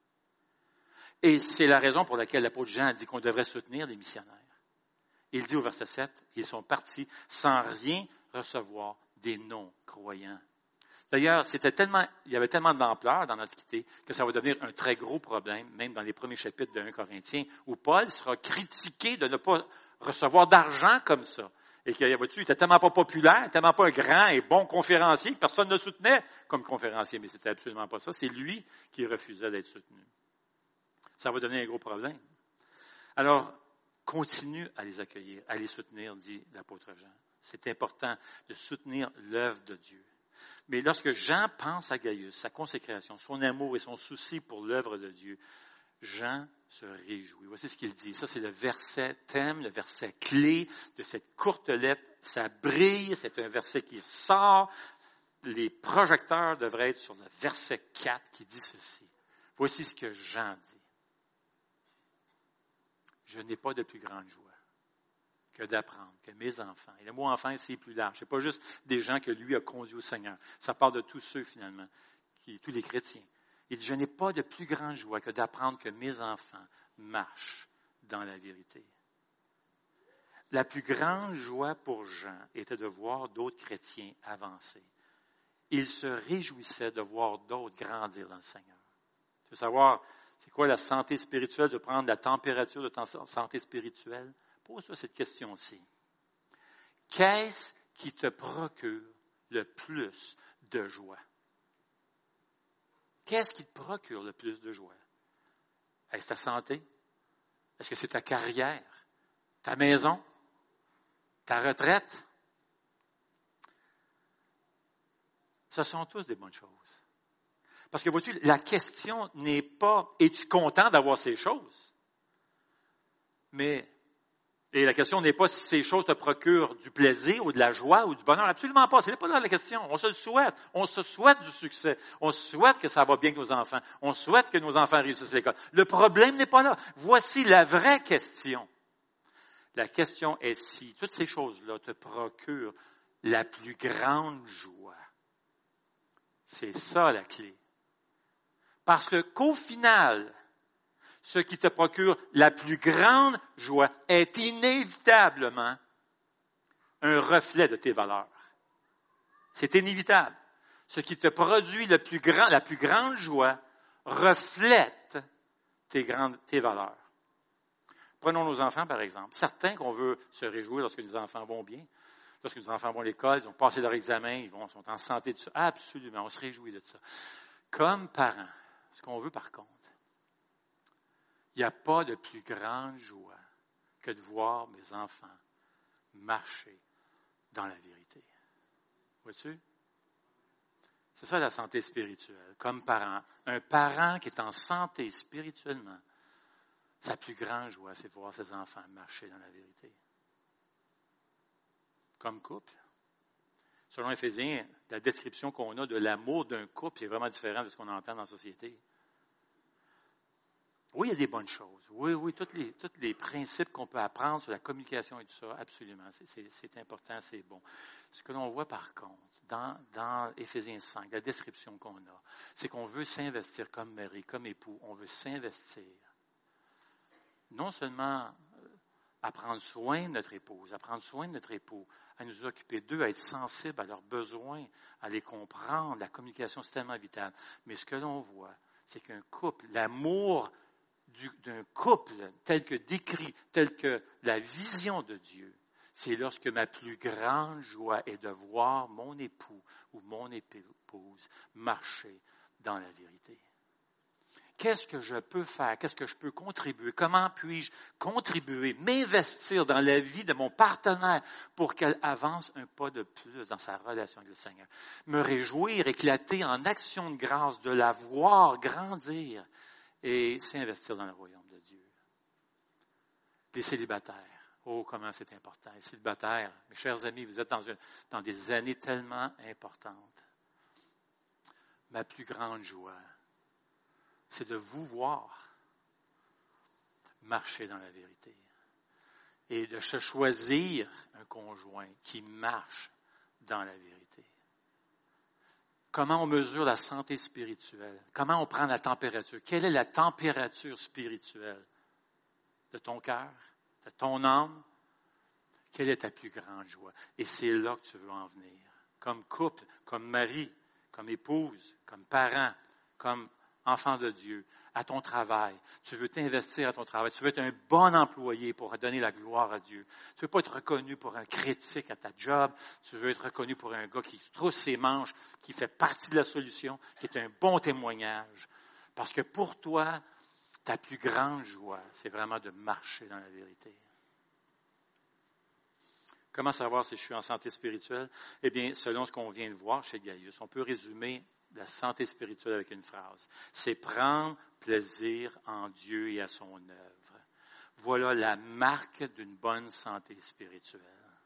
Et c'est la raison pour laquelle l'apôtre Jean a dit qu'on devrait soutenir les missionnaires. Il dit au verset sept, ils sont partis sans rien recevoir des non-croyants. D'ailleurs, c'était tellement, il y avait tellement d'ampleur dans l'Antiquité que ça va devenir un très gros problème, même dans les premiers chapitres de premier Corinthiens, où Paul sera critiqué de ne pas recevoir d'argent comme ça. Et qu'il il était tellement pas populaire, tellement pas un grand et bon conférencier que personne ne le soutenait comme conférencier, mais c'était absolument pas ça. C'est lui qui refusait d'être soutenu. Ça va devenir un gros problème. Alors, continue à les accueillir, à les soutenir, dit l'apôtre Jean. C'est important de soutenir l'œuvre de Dieu. Mais lorsque Jean pense à Gaius, sa consécration, son amour et son souci pour l'œuvre de Dieu, Jean se réjouit. Voici ce qu'il dit. Ça, c'est le verset thème, le verset clé de cette courte lettre. Ça brille, c'est un verset qui sort. Les projecteurs devraient être sur le verset quatre qui dit ceci. Voici ce que Jean dit. Je n'ai pas de plus grande joie que d'apprendre que mes enfants, et le mot enfant, c'est plus large, c'est pas juste des gens que lui a conduits au Seigneur, ça parle de tous ceux finalement, qui, tous les chrétiens. Il dit, je n'ai pas de plus grande joie que d'apprendre que mes enfants marchent dans la vérité. La plus grande joie pour Jean était de voir d'autres chrétiens avancer. Il se réjouissait de voir d'autres grandir dans le Seigneur. Tu veux savoir, c'est quoi la santé spirituelle, de prendre la température de ta santé spirituelle? Pose-toi cette question-ci. Qu'est-ce qui te procure le plus de joie? Qu'est-ce qui te procure le plus de joie? Est-ce ta santé? Est-ce que c'est ta carrière? Ta maison? Ta retraite? Ce sont tous des bonnes choses. Parce que vois-tu, la question n'est pas « es-tu content d'avoir ces choses? » Mais Et la question n'est pas si ces choses te procurent du plaisir ou de la joie ou du bonheur. Absolument pas. Ce n'est pas là la question. On se le souhaite. On se souhaite du succès. On souhaite que ça va bien avec nos enfants. On souhaite que nos enfants réussissent à l'école. Le problème n'est pas là. Voici la vraie question. La question est si toutes ces choses-là te procurent la plus grande joie. C'est ça la clé. Parce que qu'au final, ce qui te procure la plus grande joie est inévitablement un reflet de tes valeurs. C'est inévitable. Ce qui te produit le plus grand, la plus grande joie reflète tes, grandes, tes valeurs. Prenons nos enfants, par exemple. Certains qu'on veut se réjouir lorsque nos enfants vont bien, lorsque nos enfants vont à l'école, ils ont passé leur examen, ils vont, sont en santé, tout ça. Absolument, on se réjouit de ça. Comme parents, ce qu'on veut par contre, il n'y a pas de plus grande joie que de voir mes enfants marcher dans la vérité. Vois-tu? C'est ça la santé spirituelle, comme parent. Un parent qui est en santé spirituellement Sa plus grande joie, c'est de voir ses enfants marcher dans la vérité. Comme couple. Selon Éphésiens, la description qu'on a de l'amour d'un couple est vraiment différente de ce qu'on entend dans la société. Oui, il y a des bonnes choses. Oui, oui, tous les, tous les principes qu'on peut apprendre sur la communication et tout ça, absolument, c'est, c'est, c'est important, c'est bon. Ce que l'on voit par contre, dans, dans Éphésiens cinq, la description qu'on a, c'est qu'on veut s'investir comme mari, comme époux, on veut s'investir. Non seulement à prendre soin de notre épouse, à prendre soin de notre époux, à nous occuper d'eux, à être sensibles à leurs besoins, à les comprendre. La communication, c'est tellement vital. Mais ce que l'on voit, c'est qu'un couple, l'amour du, d'un couple tel que décrit, tel que la vision de Dieu, c'est lorsque ma plus grande joie est de voir mon époux ou mon épouse marcher dans la vérité. Qu'est-ce que je peux faire? Qu'est-ce que je peux contribuer? Comment puis-je contribuer, m'investir dans la vie de mon partenaire pour qu'elle avance un pas de plus dans sa relation avec le Seigneur? Me réjouir, éclater en action de grâce, de la voir grandir et s'investir dans le royaume de Dieu. Les célibataires. Oh, comment c'est important. Les célibataires, mes chers amis, vous êtes dans, une, dans des années tellement importantes. Ma plus grande joie, c'est de vous voir marcher dans la vérité et de se choisir un conjoint qui marche dans la vérité. Comment on mesure la santé spirituelle? Comment on prend la température? Quelle est la température spirituelle de ton cœur, de ton âme? Quelle est ta plus grande joie? Et c'est là que tu veux en venir. Comme couple, comme mari, comme épouse, comme parent, comme enfant de Dieu, à ton travail. Tu veux t'investir à ton travail. Tu veux être un bon employé pour donner la gloire à Dieu. Tu veux pas être reconnu pour un critique à ta job. Tu veux être reconnu pour un gars qui trousse ses manches, qui fait partie de la solution, qui est un bon témoignage. Parce que pour toi, ta plus grande joie, c'est vraiment de marcher dans la vérité. Comment savoir si je suis en santé spirituelle? Eh bien, selon ce qu'on vient de voir chez Gaius, on peut résumer la santé spirituelle avec une phrase. C'est prendre plaisir en Dieu et à son œuvre. Voilà la marque d'une bonne santé spirituelle.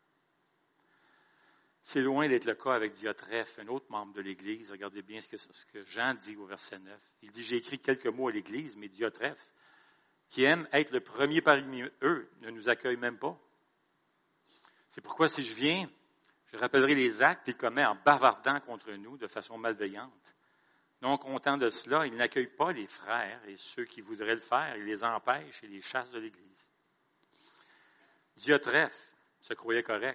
C'est loin d'être le cas avec Diotrephe, un autre membre de l'Église. Regardez bien ce que, ce que Jean dit au verset neuf. Il dit, j'ai écrit quelques mots à l'Église, mais Diotrephe, qui aime être le premier parmi eux, ne nous accueille même pas. C'est pourquoi si je viens, je rappellerai les actes qu'il commet en bavardant contre nous de façon malveillante. Non content de cela, il n'accueille pas les frères et ceux qui voudraient le faire. Il les empêche et les chasse de l'Église. Diotrephe se croyait correct.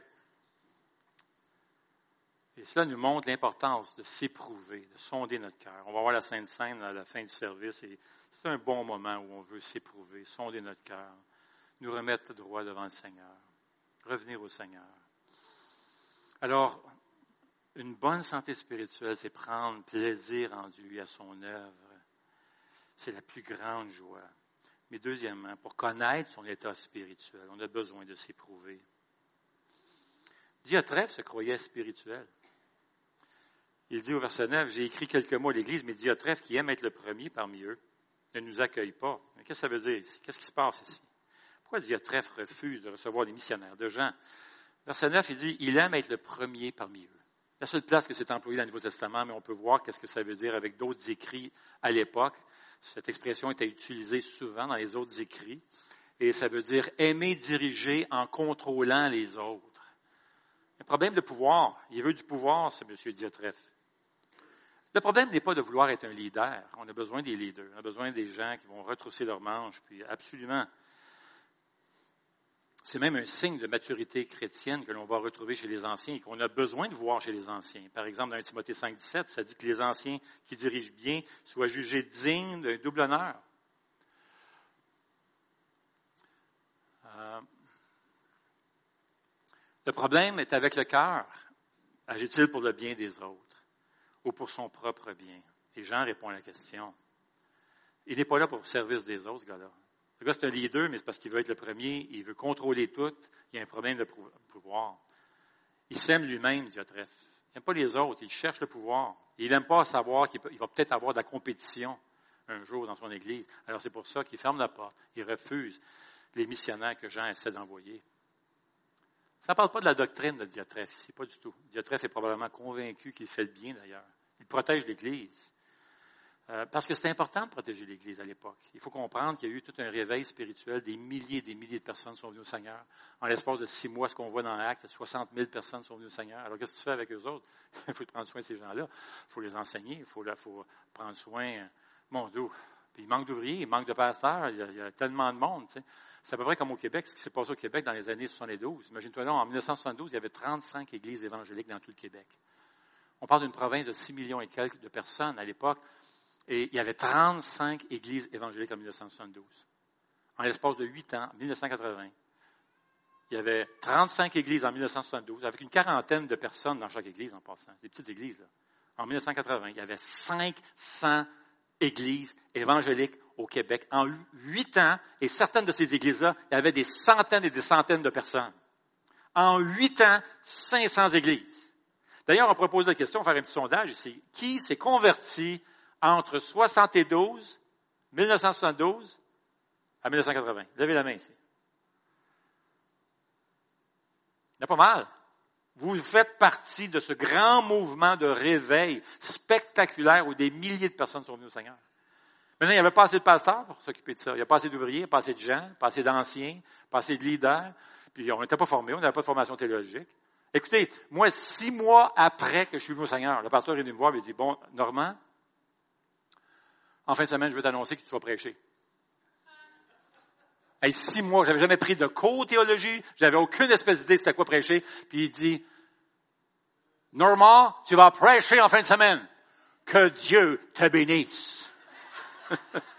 Et cela nous montre l'importance de s'éprouver, de sonder notre cœur. On va voir la Sainte Seine à la fin du service et c'est un bon moment où on veut s'éprouver, sonder notre cœur, nous remettre droit devant le Seigneur, revenir au Seigneur. Alors, une bonne santé spirituelle, c'est prendre plaisir en Dieu et à son œuvre. C'est la plus grande joie. Mais deuxièmement, pour connaître son état spirituel, on a besoin de s'éprouver. Diotrephe se croyait spirituel. Il dit au verset neuf, j'ai écrit quelques mots à l'Église, mais Diotrephe, qui aime être le premier parmi eux, ne nous accueille pas. Mais qu'est-ce que ça veut dire ici? Qu'est-ce qui se passe ici? Pourquoi Diotrephe refuse de recevoir les missionnaires de Jean? Verset neuf, il dit, il aime être le premier parmi eux. La seule place que c'est employé dans le Nouveau Testament, mais on peut voir qu'est-ce que ça veut dire avec d'autres écrits à l'époque. Cette expression était utilisée souvent dans les autres écrits. Et ça veut dire aimer diriger en contrôlant les autres. Un problème de pouvoir. Il veut du pouvoir, ce monsieur Diotrephe. Le problème n'est pas de vouloir être un leader. On a besoin des leaders. On a besoin des gens qui vont retrousser leurs manches. Puis absolument. C'est même un signe de maturité chrétienne que l'on va retrouver chez les anciens et qu'on a besoin de voir chez les anciens. Par exemple, dans un Timothée cinq, dix-sept, ça dit que les anciens qui dirigent bien soient jugés dignes d'un double honneur. Euh, le problème est avec le cœur. Agit-il pour le bien des autres ou pour son propre bien? Et Jean répond à la question. Il n'est pas là pour le service des autres, ce gars-là. Le gars, c'est un leader, mais c'est parce qu'il veut être le premier, il veut contrôler tout, il y a un problème de pouvoir. Il s'aime lui-même, Diotrephe. Il n'aime pas les autres, il cherche le pouvoir. Il n'aime pas savoir qu'il peut, il va peut-être avoir de la compétition un jour dans son Église. Alors c'est pour ça qu'il ferme la porte. Il refuse les missionnaires que Jean essaie d'envoyer. Ça ne parle pas de la doctrine de Diotrephe ici, pas du tout. Diotrephe est probablement convaincu qu'il fait le bien d'ailleurs. Il protège l'Église. Euh, parce que c'est important de protéger l'Église à l'époque. Il faut comprendre qu'il y a eu tout un réveil spirituel. Des milliers et des milliers de personnes sont venues au Seigneur. En l'espace de six mois, ce qu'on voit dans l'Acte, soixante mille personnes sont venues au Seigneur. Alors qu'est-ce que tu fais avec eux autres? Il faut prendre soin de ces gens-là. Il faut les enseigner. Il faut, là, faut prendre soin. Mon Dieu. Puis il manque d'ouvriers, il manque de pasteurs. Il y a, il y a tellement de monde. Tu sais. C'est à peu près comme au Québec, ce qui s'est passé au Québec dans les années soixante-douze. Imagine-toi là, en dix-neuf cent soixante-douze, il y avait trente-cinq églises évangéliques dans tout le Québec. On parle d'une province de six millions et quelques de personnes à l'époque. Et il y avait trente-cinq églises évangéliques en dix-neuf cent soixante-douze. En l'espace de huit ans, en dix-neuf cent quatre-vingts, il y avait trente-cinq églises en dix-neuf cent soixante-douze, avec une quarantaine de personnes dans chaque église en passant. C'est des petites églises, là. En dix-neuf cent quatre-vingts, il y avait cinq cents églises évangéliques au Québec en huit ans, et certaines de ces églises-là, il y avait des centaines et des centaines de personnes. En huit ans, cinq cents églises. D'ailleurs, on pourrait poser la question, faire un petit sondage ici. Qui s'est converti entre soixante-douze, dix-neuf cent soixante-douze à dix-neuf cent quatre-vingts? Levez la main ici. Il y en a pas mal. Vous faites partie de ce grand mouvement de réveil spectaculaire où des milliers de personnes sont venues au Seigneur. Maintenant, il n'y avait pas assez de pasteurs pour s'occuper de ça. Il n'y a pas assez d'ouvriers, pas assez de gens, pas assez d'anciens, pas assez de leaders. Puis on n'était pas formés, on n'avait pas de formation théologique. Écoutez, moi, six mois après que je suis venu au Seigneur, le pasteur est venu me voir et il dit, bon, Normand, en fin de semaine, je veux t'annoncer que tu vas prêcher. Hey, six mois, j'avais jamais pris de cours de théologie, j'avais aucune espèce d'idée c'était quoi prêcher. Puis il dit, Normand, tu vas prêcher en fin de semaine. Que Dieu te bénisse. Vous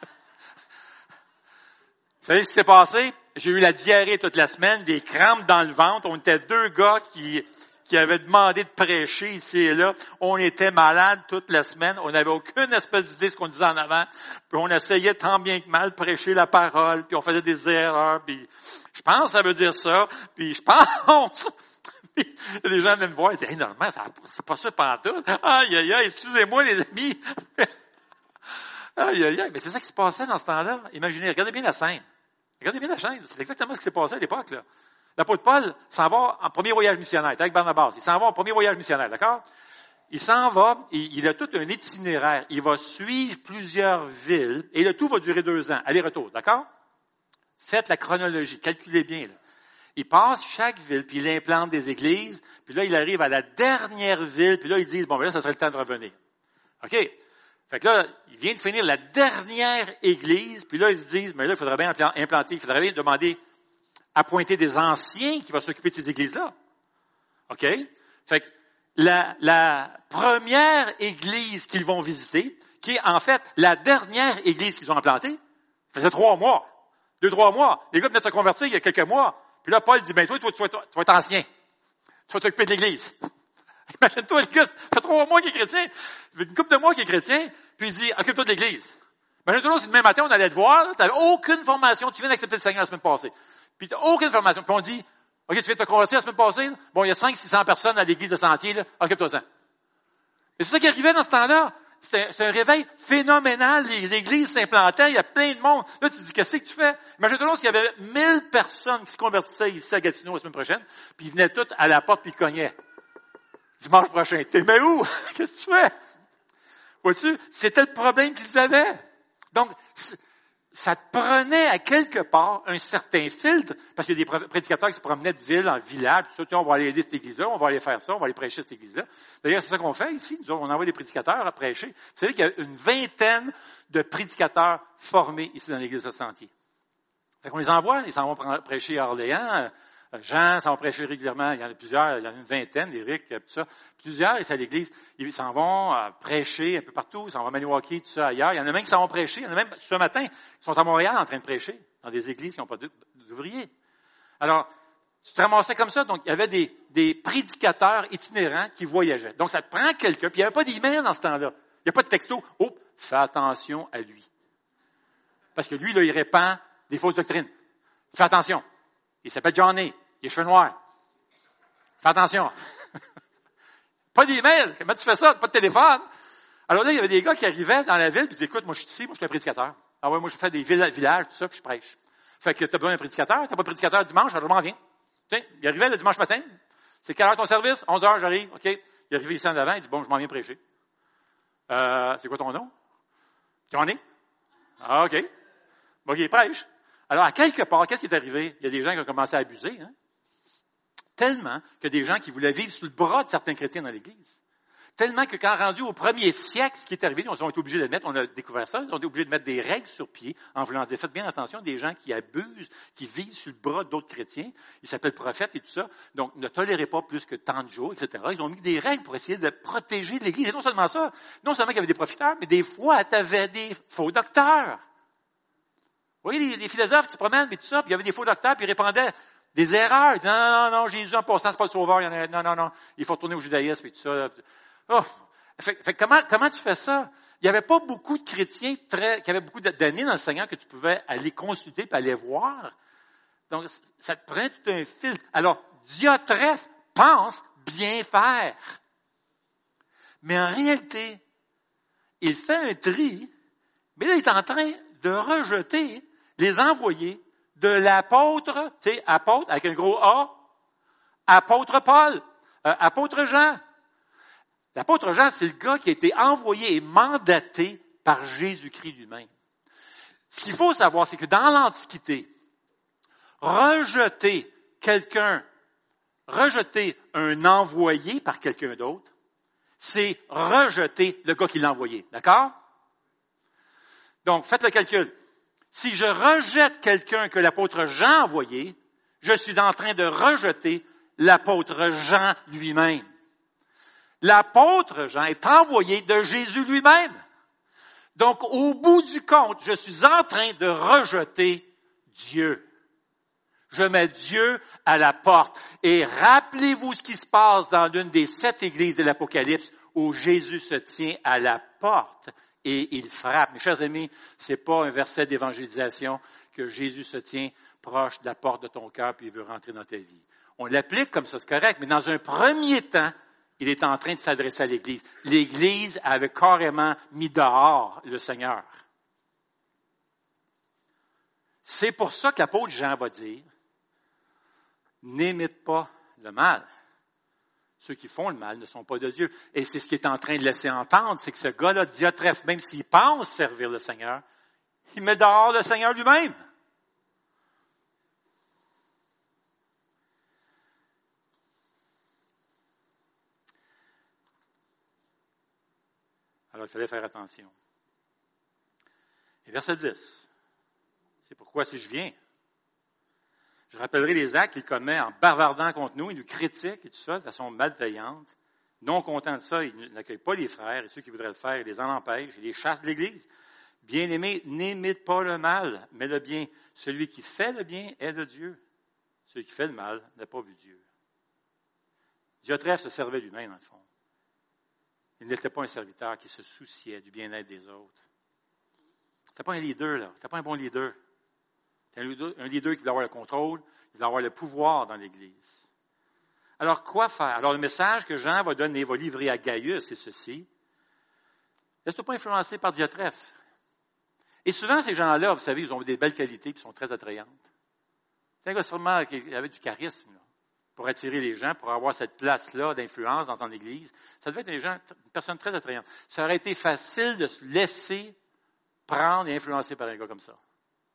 savez ce qui s'est passé? J'ai eu la diarrhée toute la semaine, des crampes dans le ventre. On était deux gars qui, qui avaient demandé de prêcher ici et là. On était malades toute la semaine. On n'avait aucune espèce d'idée de ce qu'on disait en avant. Puis on essayait tant bien que mal de prêcher la parole. Puis on faisait des erreurs. Puis je pense que ça veut dire ça. Puis je pense... Puis les gens viennent me voir et disent, hey, normalement, ça, c'est pas ça pantoute. Aïe, aïe, aïe, excusez-moi les amis. Aïe, aïe, aïe. Mais c'est ça qui se passait dans ce temps-là. Imaginez, regardez bien la scène. Regardez bien la scène. C'est exactement ce qui s'est passé à l'époque, là. L'apôtre Paul s'en va en premier voyage missionnaire. Il est avec Barnabas. Il s'en va en premier voyage missionnaire, d'accord? Il s'en va, et il a tout un itinéraire. Il va suivre plusieurs villes, et le tout va durer deux ans. Aller-retour, d'accord? Faites la chronologie. Calculez bien, là. Il passe chaque ville, puis il implante des églises, puis là, il arrive à la dernière ville, puis là, ils disent, bon, ben là, ça serait le temps de revenir. OK? Fait que là, il vient de finir la dernière église, puis là, ils se disent, mais là, il faudrait bien implanter, il faudrait bien demander, appointer des anciens qui vont s'occuper de ces églises-là. OK? Fait que la, la première église qu'ils vont visiter, qui est en fait la dernière église qu'ils ont implantée, ça faisait trois mois. Deux, trois mois. Les gars venaient de se convertir il y a quelques mois. Puis là, Paul dit, ben toi, toi, tu vas, tu vas être ancien. Tu vas t'occuper de l'église. Imagine-toi, le gars, ça fait trois mois qu'il est chrétien. Ça fait une couple de mois qu'il est chrétien. Puis il dit, occupe-toi de l'église. Imagine-toi, si demain matin, on allait te voir, tu n'avais aucune formation, tu viens d'accepter le Seigneur la semaine passée. Puis tu n'as aucune formation. Puis on dit, OK, tu viens de te convertir la semaine passée, là? Bon, il y a cinq cents six cents personnes à l'église de Sentier, là. Occupe-toi-en. Et c'est ça qui arrivait dans ce temps-là. C'est un, c'est un réveil phénoménal. Les églises s'implantaient, il y a plein de monde. Là, tu te dis, qu'est-ce que tu fais? Imagine-toi s'il y avait mille personnes qui se convertissaient ici à Gatineau la semaine prochaine, puis ils venaient toutes à la porte puis ils cognaient. Dimanche prochain. T'es mais où? Qu'est-ce que tu fais? Vois-tu? C'était le problème qu'ils avaient. Donc, ça te prenait à quelque part un certain filtre, parce qu'il y a des prédicateurs qui se promenaient de ville en village, tout ça, tiens, on va aller aider cette église-là, on va aller faire ça, on va aller prêcher cette église-là. D'ailleurs, c'est ça qu'on fait ici. Nous, on envoie des prédicateurs à prêcher. Vous savez qu'il y a une vingtaine de prédicateurs formés ici dans l'église de Sentier. Fait qu'on les envoie, ils s'en vont prêcher à Orléans. Jean s'en vont prêcher régulièrement. Il y en a plusieurs, il y en a une vingtaine, Éric, tout ça. Plusieurs, ici à l'église, ils s'en vont euh, prêcher un peu partout. Ils s'en vont à Maniwaki, tout ça, ailleurs. Il y en a même qui s'en vont prêcher. Il y en a même, ce matin, qui sont à Montréal en train de prêcher, dans des églises qui n'ont pas d'ouvriers. Alors, tu te ramassais comme ça. Donc, il y avait des, des prédicateurs itinérants qui voyageaient. Donc, ça te prend quelqu'un. Puis, il n'y avait pas d'email dans ce temps-là. Il n'y a pas de texto. Oh, fais attention à lui. Parce que lui, là, il répand des fausses doctrines. Fais attention. Il s'appelle Johnny. Il a cheveux noirs. Fais attention. Pas d'email. Comment tu fais ça? Pas de téléphone. Alors là, il y avait des gars qui arrivaient dans la ville, puis ils disaient, écoute, moi, je suis ici, moi, je suis un prédicateur. Ah ouais, moi, je fais des villes, villages, tout ça, puis je prêche. Fait que t'as besoin d'un prédicateur, t'as pas de prédicateur dimanche, alors je m'en viens. Tiens, il arrivait le dimanche matin, c'est quelle heure ton service? onze heures, j'arrive, OK. Il est arrivé ici en avant, il dit, bon, je m'en viens prêcher. Euh, c'est quoi ton nom? Tu en es? Ah, OK. Bon, il prêche. Alors, à quelque part, qu'est-ce qui est arrivé? Il y a des gens qui ont commencé à abuser, hein? Tellement que des gens qui voulaient vivre sous le bras de certains chrétiens dans l'Église. Tellement que quand rendu au premier siècle, ce qui est arrivé, ils ont été obligés de mettre, on a découvert ça, ils ont été obligés de mettre des règles sur pied en voulant dire, faites bien attention, des gens qui abusent, qui vivent sur le bras d'autres chrétiens, ils s'appellent prophètes et tout ça, donc ne tolérez pas plus que tant de jours, et cetera. Ils ont mis des règles pour essayer de protéger l'Église. Et non seulement ça, non seulement qu'il y avait des profiteurs, mais des fois, tu avais des faux docteurs. Vous voyez, les, les philosophes qui se promènent, et tout ça, puis il y avait des faux docteurs, puis ils répondaient des erreurs. Ils disaient, non, non, non, Jésus en passant, c'est pas le sauveur, il y en a, non, non, non, il faut retourner au judaïsme et tout ça. Oh! Fait, fait, comment, comment tu fais ça? Il n'y avait pas beaucoup de chrétiens très, qui avaient beaucoup d'années dans le Seigneur que tu pouvais aller consulter et aller voir. Donc, ça te prend tout un filtre. Alors, Diotrephe pense bien faire. Mais en réalité, il fait un tri, mais là, il est en train de rejeter les envoyés de l'apôtre, tu sais, apôtre avec un gros A, apôtre Paul, euh, apôtre Jean. L'apôtre Jean, c'est le gars qui a été envoyé et mandaté par Jésus-Christ lui-même. Ce qu'il faut savoir, c'est que dans l'Antiquité, rejeter quelqu'un, rejeter un envoyé par quelqu'un d'autre, c'est rejeter le gars qui l'a envoyé. D'accord? Donc, faites le calcul. Si je rejette quelqu'un que l'apôtre Jean a envoyé, je suis en train de rejeter l'apôtre Jean lui-même. L'apôtre Jean est envoyé de Jésus lui-même. Donc, au bout du compte, je suis en train de rejeter Dieu. Je mets Dieu à la porte. Et rappelez-vous ce qui se passe dans l'une des sept églises de l'Apocalypse où Jésus se tient à la porte et il frappe. Mes chers amis, c'est pas un verset d'évangélisation que Jésus se tient proche de la porte de ton cœur puis il veut rentrer dans ta vie. On l'applique comme ça, c'est correct, mais dans un premier temps, il est en train de s'adresser à l'Église. L'Église avait carrément mis dehors le Seigneur. C'est pour ça que l'apôtre Jean va dire, n'imite pas le mal. Ceux qui font le mal ne sont pas de Dieu. Et c'est ce qu'il est en train de laisser entendre, c'est que ce gars-là, Diotrephe, même s'il pense servir le Seigneur, il met dehors le Seigneur lui-même. Alors, il fallait faire attention. Et verset dix. C'est pourquoi si je viens, je rappellerai les actes qu'il commet en bavardant contre nous, il nous critique et tout ça de façon malveillante. Non content de ça, il n'accueille pas les frères et ceux qui voudraient le faire, il les en empêche, il les chasse de l'Église. Bien-aimés, n'imite pas le mal, mais le bien. Celui qui fait le bien est de Dieu. Celui qui fait le mal n'a pas vu Dieu. Diotrephe se servait lui-même, dans le fond. Il n'était pas un serviteur qui se souciait du bien-être des autres. C'était pas un leader, là. C'était pas un bon leader. C'était un leader, un leader qui voulait avoir le contrôle, qui voulait avoir le pouvoir dans l'Église. Alors, quoi faire? Alors, le message que Jean va donner, va livrer à Gaius, c'est ceci. Laisse-toi pas influencer par Diotrephe. Et souvent, ces gens-là, vous savez, ils ont des belles qualités qui sont très attrayantes. C'est un gars sûrement qui avait du charisme, là, pour attirer les gens, pour avoir cette place-là d'influence dans ton Église. Ça devait être des gens, une personne très attrayante. Ça aurait été facile de se laisser prendre et influencer par un gars comme ça.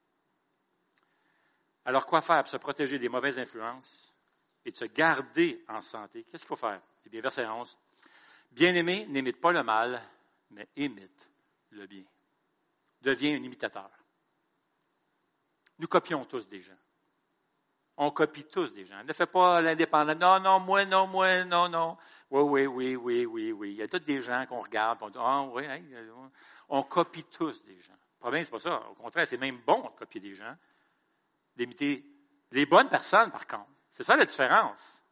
Alors, quoi faire pour se protéger des mauvaises influences et de se garder en santé? Qu'est-ce qu'il faut faire? Eh bien, verset onze. Bien-aimé, n'imite pas le mal, mais imite le bien. Deviens un imitateur. Nous copions tous des gens. On copie tous des gens. Ne fais pas l'indépendant. Non, non, moi, non, moi, non, non. Oui, oui, oui, oui, oui, oui. Il y a tous des gens qu'on regarde. On dit, ah, oui, hein, on copie tous des gens. Le problème, c'est pas ça. Au contraire, c'est même bon de copier des gens. D'imiter les bonnes personnes, par contre. C'est ça la différence.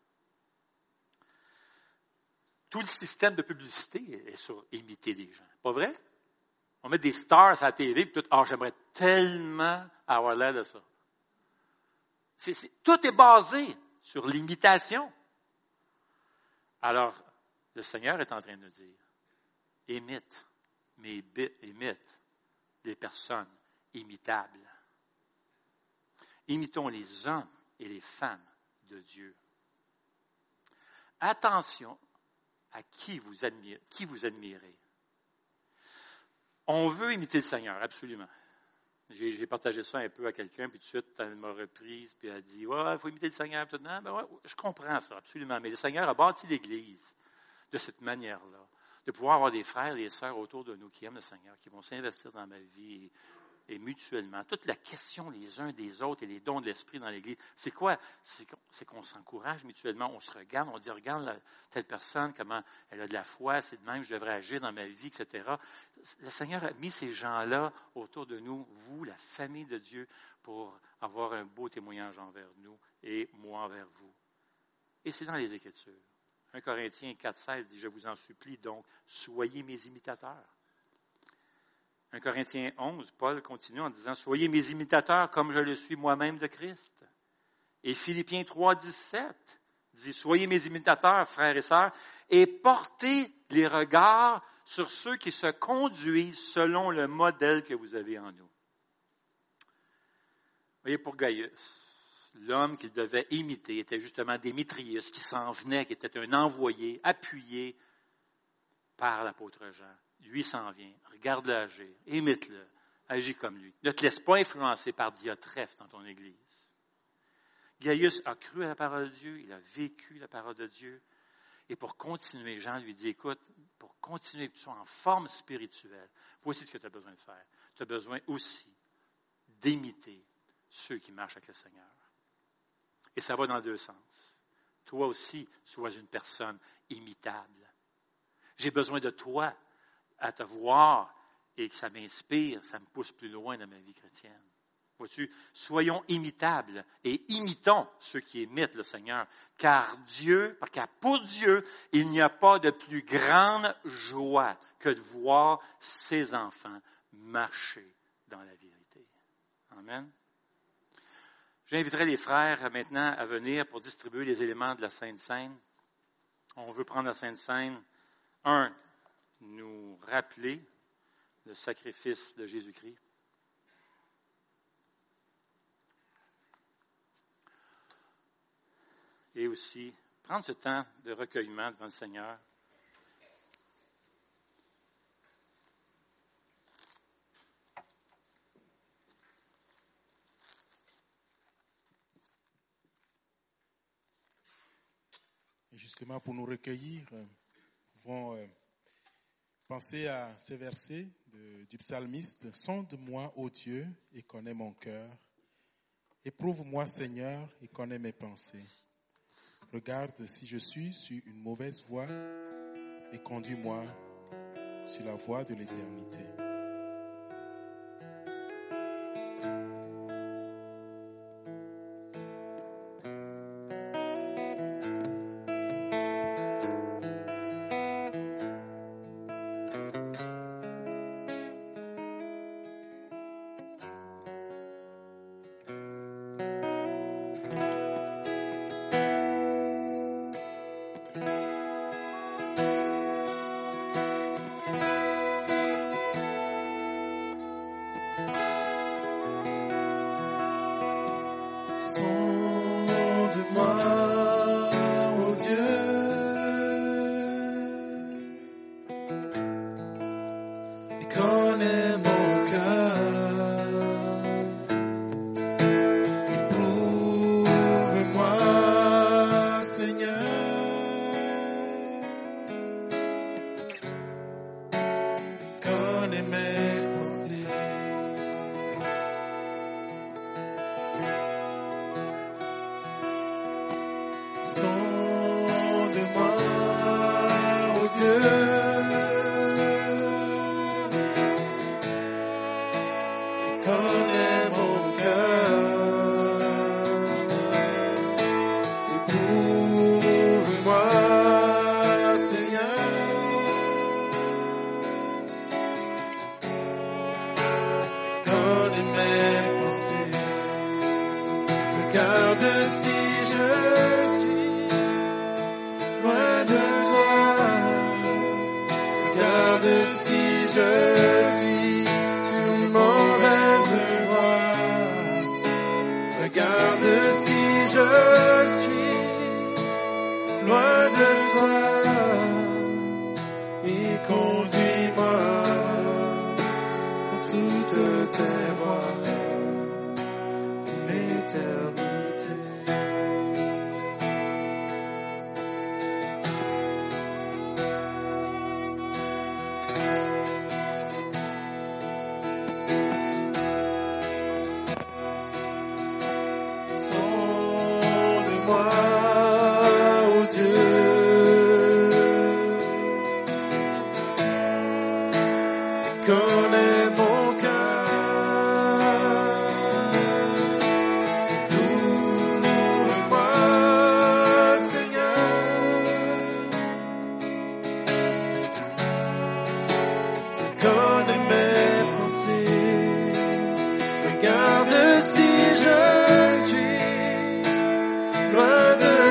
Tout le système de publicité est sur imiter des gens. Pas vrai? On met des stars à la T V et tout. Ah, oh, j'aimerais tellement avoir l'air de ça. C'est, c'est, tout est basé sur l'imitation. Alors, le Seigneur est en train de nous dire, imite mais imite des personnes imitables. Imitons les hommes et les femmes de Dieu. Attention à qui vous admirez, qui vous admirez. On veut imiter le Seigneur, absolument. J'ai, j'ai partagé ça un peu à quelqu'un, puis tout de suite, elle m'a reprise, puis elle a dit, ouais, il faut imiter le Seigneur. Tout non, ben ouais, je comprends ça, absolument. Mais le Seigneur a bâti l'Église de cette manière-là, de pouvoir avoir des frères et des sœurs autour de nous qui aiment le Seigneur, qui vont s'investir dans ma vie et, et mutuellement. Toute la question les uns des autres et les dons de l'Esprit dans l'Église, c'est quoi? C'est qu'on, c'est qu'on s'encourage mutuellement, on se regarde, on dit, regarde la, telle personne, comment elle a de la foi, c'est de même que je devrais agir dans ma vie, et cetera. Le Seigneur a mis ces gens-là autour de nous, vous, la famille de Dieu, pour avoir un beau témoignage envers nous et moi envers vous. Et c'est dans les Écritures. un Corinthiens quatre seize dit, je vous en supplie donc, soyez mes imitateurs. un Corinthiens onze, Paul continue en disant, soyez mes imitateurs comme je le suis moi-même de Christ. Et Philippiens trois dix-sept dit, soyez mes imitateurs, frères et sœurs, et portez les regards sur ceux qui se conduisent selon le modèle que vous avez en nous. Voyez, pour Gaius, l'homme qu'il devait imiter était justement Démétrius, qui s'en venait, qui était un envoyé, appuyé par l'apôtre Jean. Lui s'en vient, regarde-le agir, imite-le, agis comme lui. Ne te laisse pas influencer par Diotrephe dans ton Église. Gaius a cru à la parole de Dieu, il a vécu la parole de Dieu. Et pour continuer, Jean lui dit, écoute, pour continuer, que tu sois en forme spirituelle, voici ce que tu as besoin de faire. Tu as besoin aussi d'imiter ceux qui marchent avec le Seigneur. Et ça va dans deux sens. Toi aussi, sois une personne imitable. J'ai besoin de toi à te voir et que ça m'inspire, ça me pousse plus loin dans ma vie chrétienne. Vois-tu, soyons imitables et imitons ceux qui imitent le Seigneur, car Dieu, car pour Dieu, il n'y a pas de plus grande joie que de voir ses enfants marcher dans la vérité. Amen. J'inviterai les frères maintenant à venir pour distribuer les éléments de la Sainte Seine. On veut prendre la Sainte Seine. Un, nous rappeler le sacrifice de Jésus-Christ. Et aussi, prendre ce temps de recueillement devant le Seigneur. Et justement, pour nous recueillir, nous pouvons euh, penser à ces versets de, du psalmiste. « Sonde-moi, ô Dieu, et connais mon cœur. Éprouve-moi, Seigneur, et connais mes pensées. Regarde si je suis sur une mauvaise voie et conduis-moi sur la voie de l'éternité. »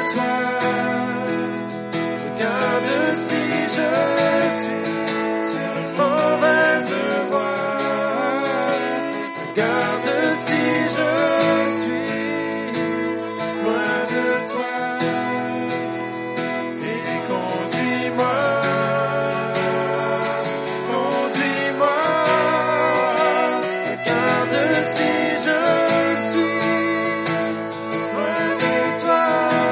toi. Regarde si je suis sur une mauvaise voie. Regarde si je suis loin de toi. Et conduis-moi, conduis-moi. Regarde si je suis loin de toi.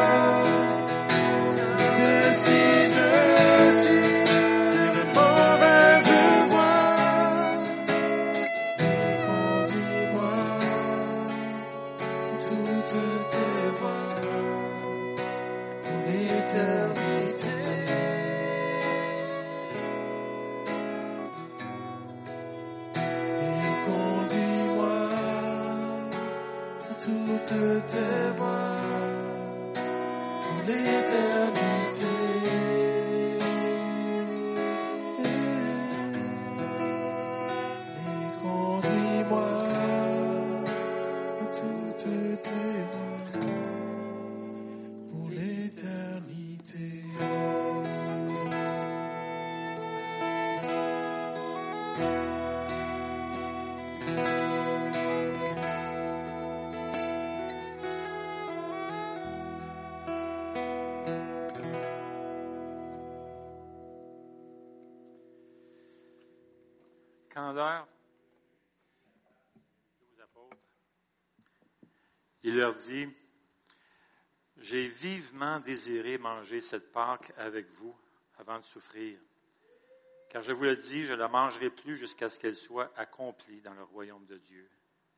Regarde si je suis sur une mauvaise voie. Et conduis-moi à toutes tes voies pour l'éternité. Et conduis-moi à toutes tes voies pour l'éternité. Et conduis-moi à toutes tes voies pour l'éternité. Quand l'heure aux apôtres, il leur dit, « J'ai vivement désiré manger cette Pâque avec vous avant de souffrir, car je vous le dis, je ne la mangerai plus jusqu'à ce qu'elle soit accomplie dans le royaume de Dieu. »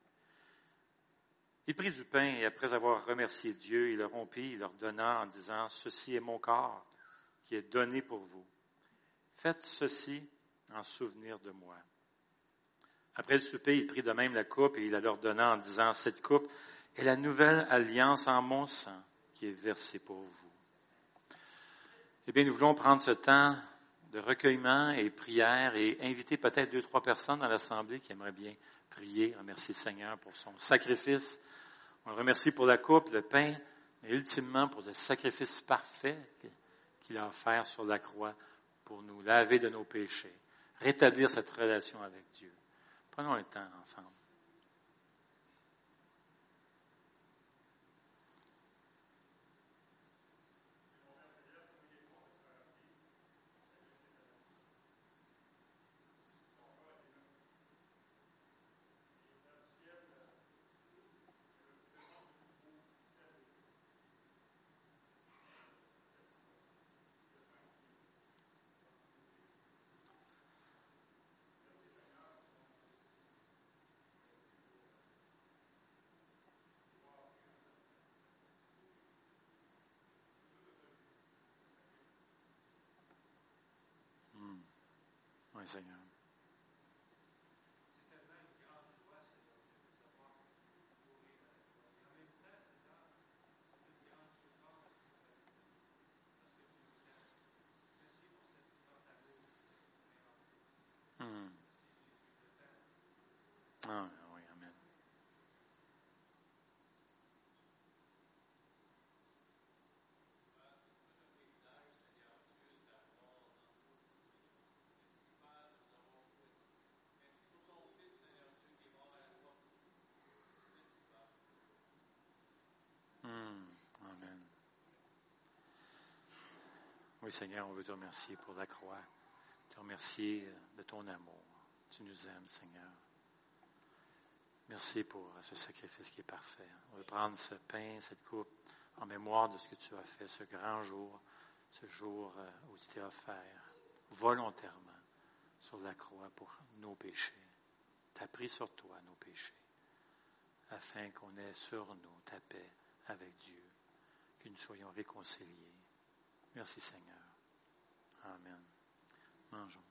Il prit du pain et après avoir remercié Dieu, il le rompit, il leur donna en disant, « Ceci est mon corps qui est donné pour vous. Faites ceci en souvenir de moi. » Après le souper, il prit de même la coupe et il la leur donna en disant, « Cette coupe est la nouvelle alliance en mon sang qui est versée pour vous. » Eh bien, nous voulons prendre ce temps de recueillement et prière et inviter peut-être deux, trois personnes dans l'Assemblée qui aimeraient bien prier, remercier le Seigneur pour son sacrifice. On le remercie pour la coupe, le pain, mais ultimement pour le sacrifice parfait qu'il a offert sur la croix pour nous laver de nos péchés, rétablir cette relation avec Dieu. Prenons un temps ensemble. Oui, Seigneur. Hmm. Ah, oui, amen. Hmm. Amen. Oui, Seigneur, on veut te remercier pour la croix, te remercier de ton amour. Tu nous aimes, Seigneur. Merci pour ce sacrifice qui est parfait. On veut prendre ce pain, cette coupe, en mémoire de ce que tu as fait, ce grand jour, ce jour où tu t'es offert volontairement sur la croix pour nos péchés. Tu as pris sur toi nos péchés, afin qu'on ait sur nous ta paix avec Dieu, que nous soyons réconciliés. Merci Seigneur. Amen. Mangeons.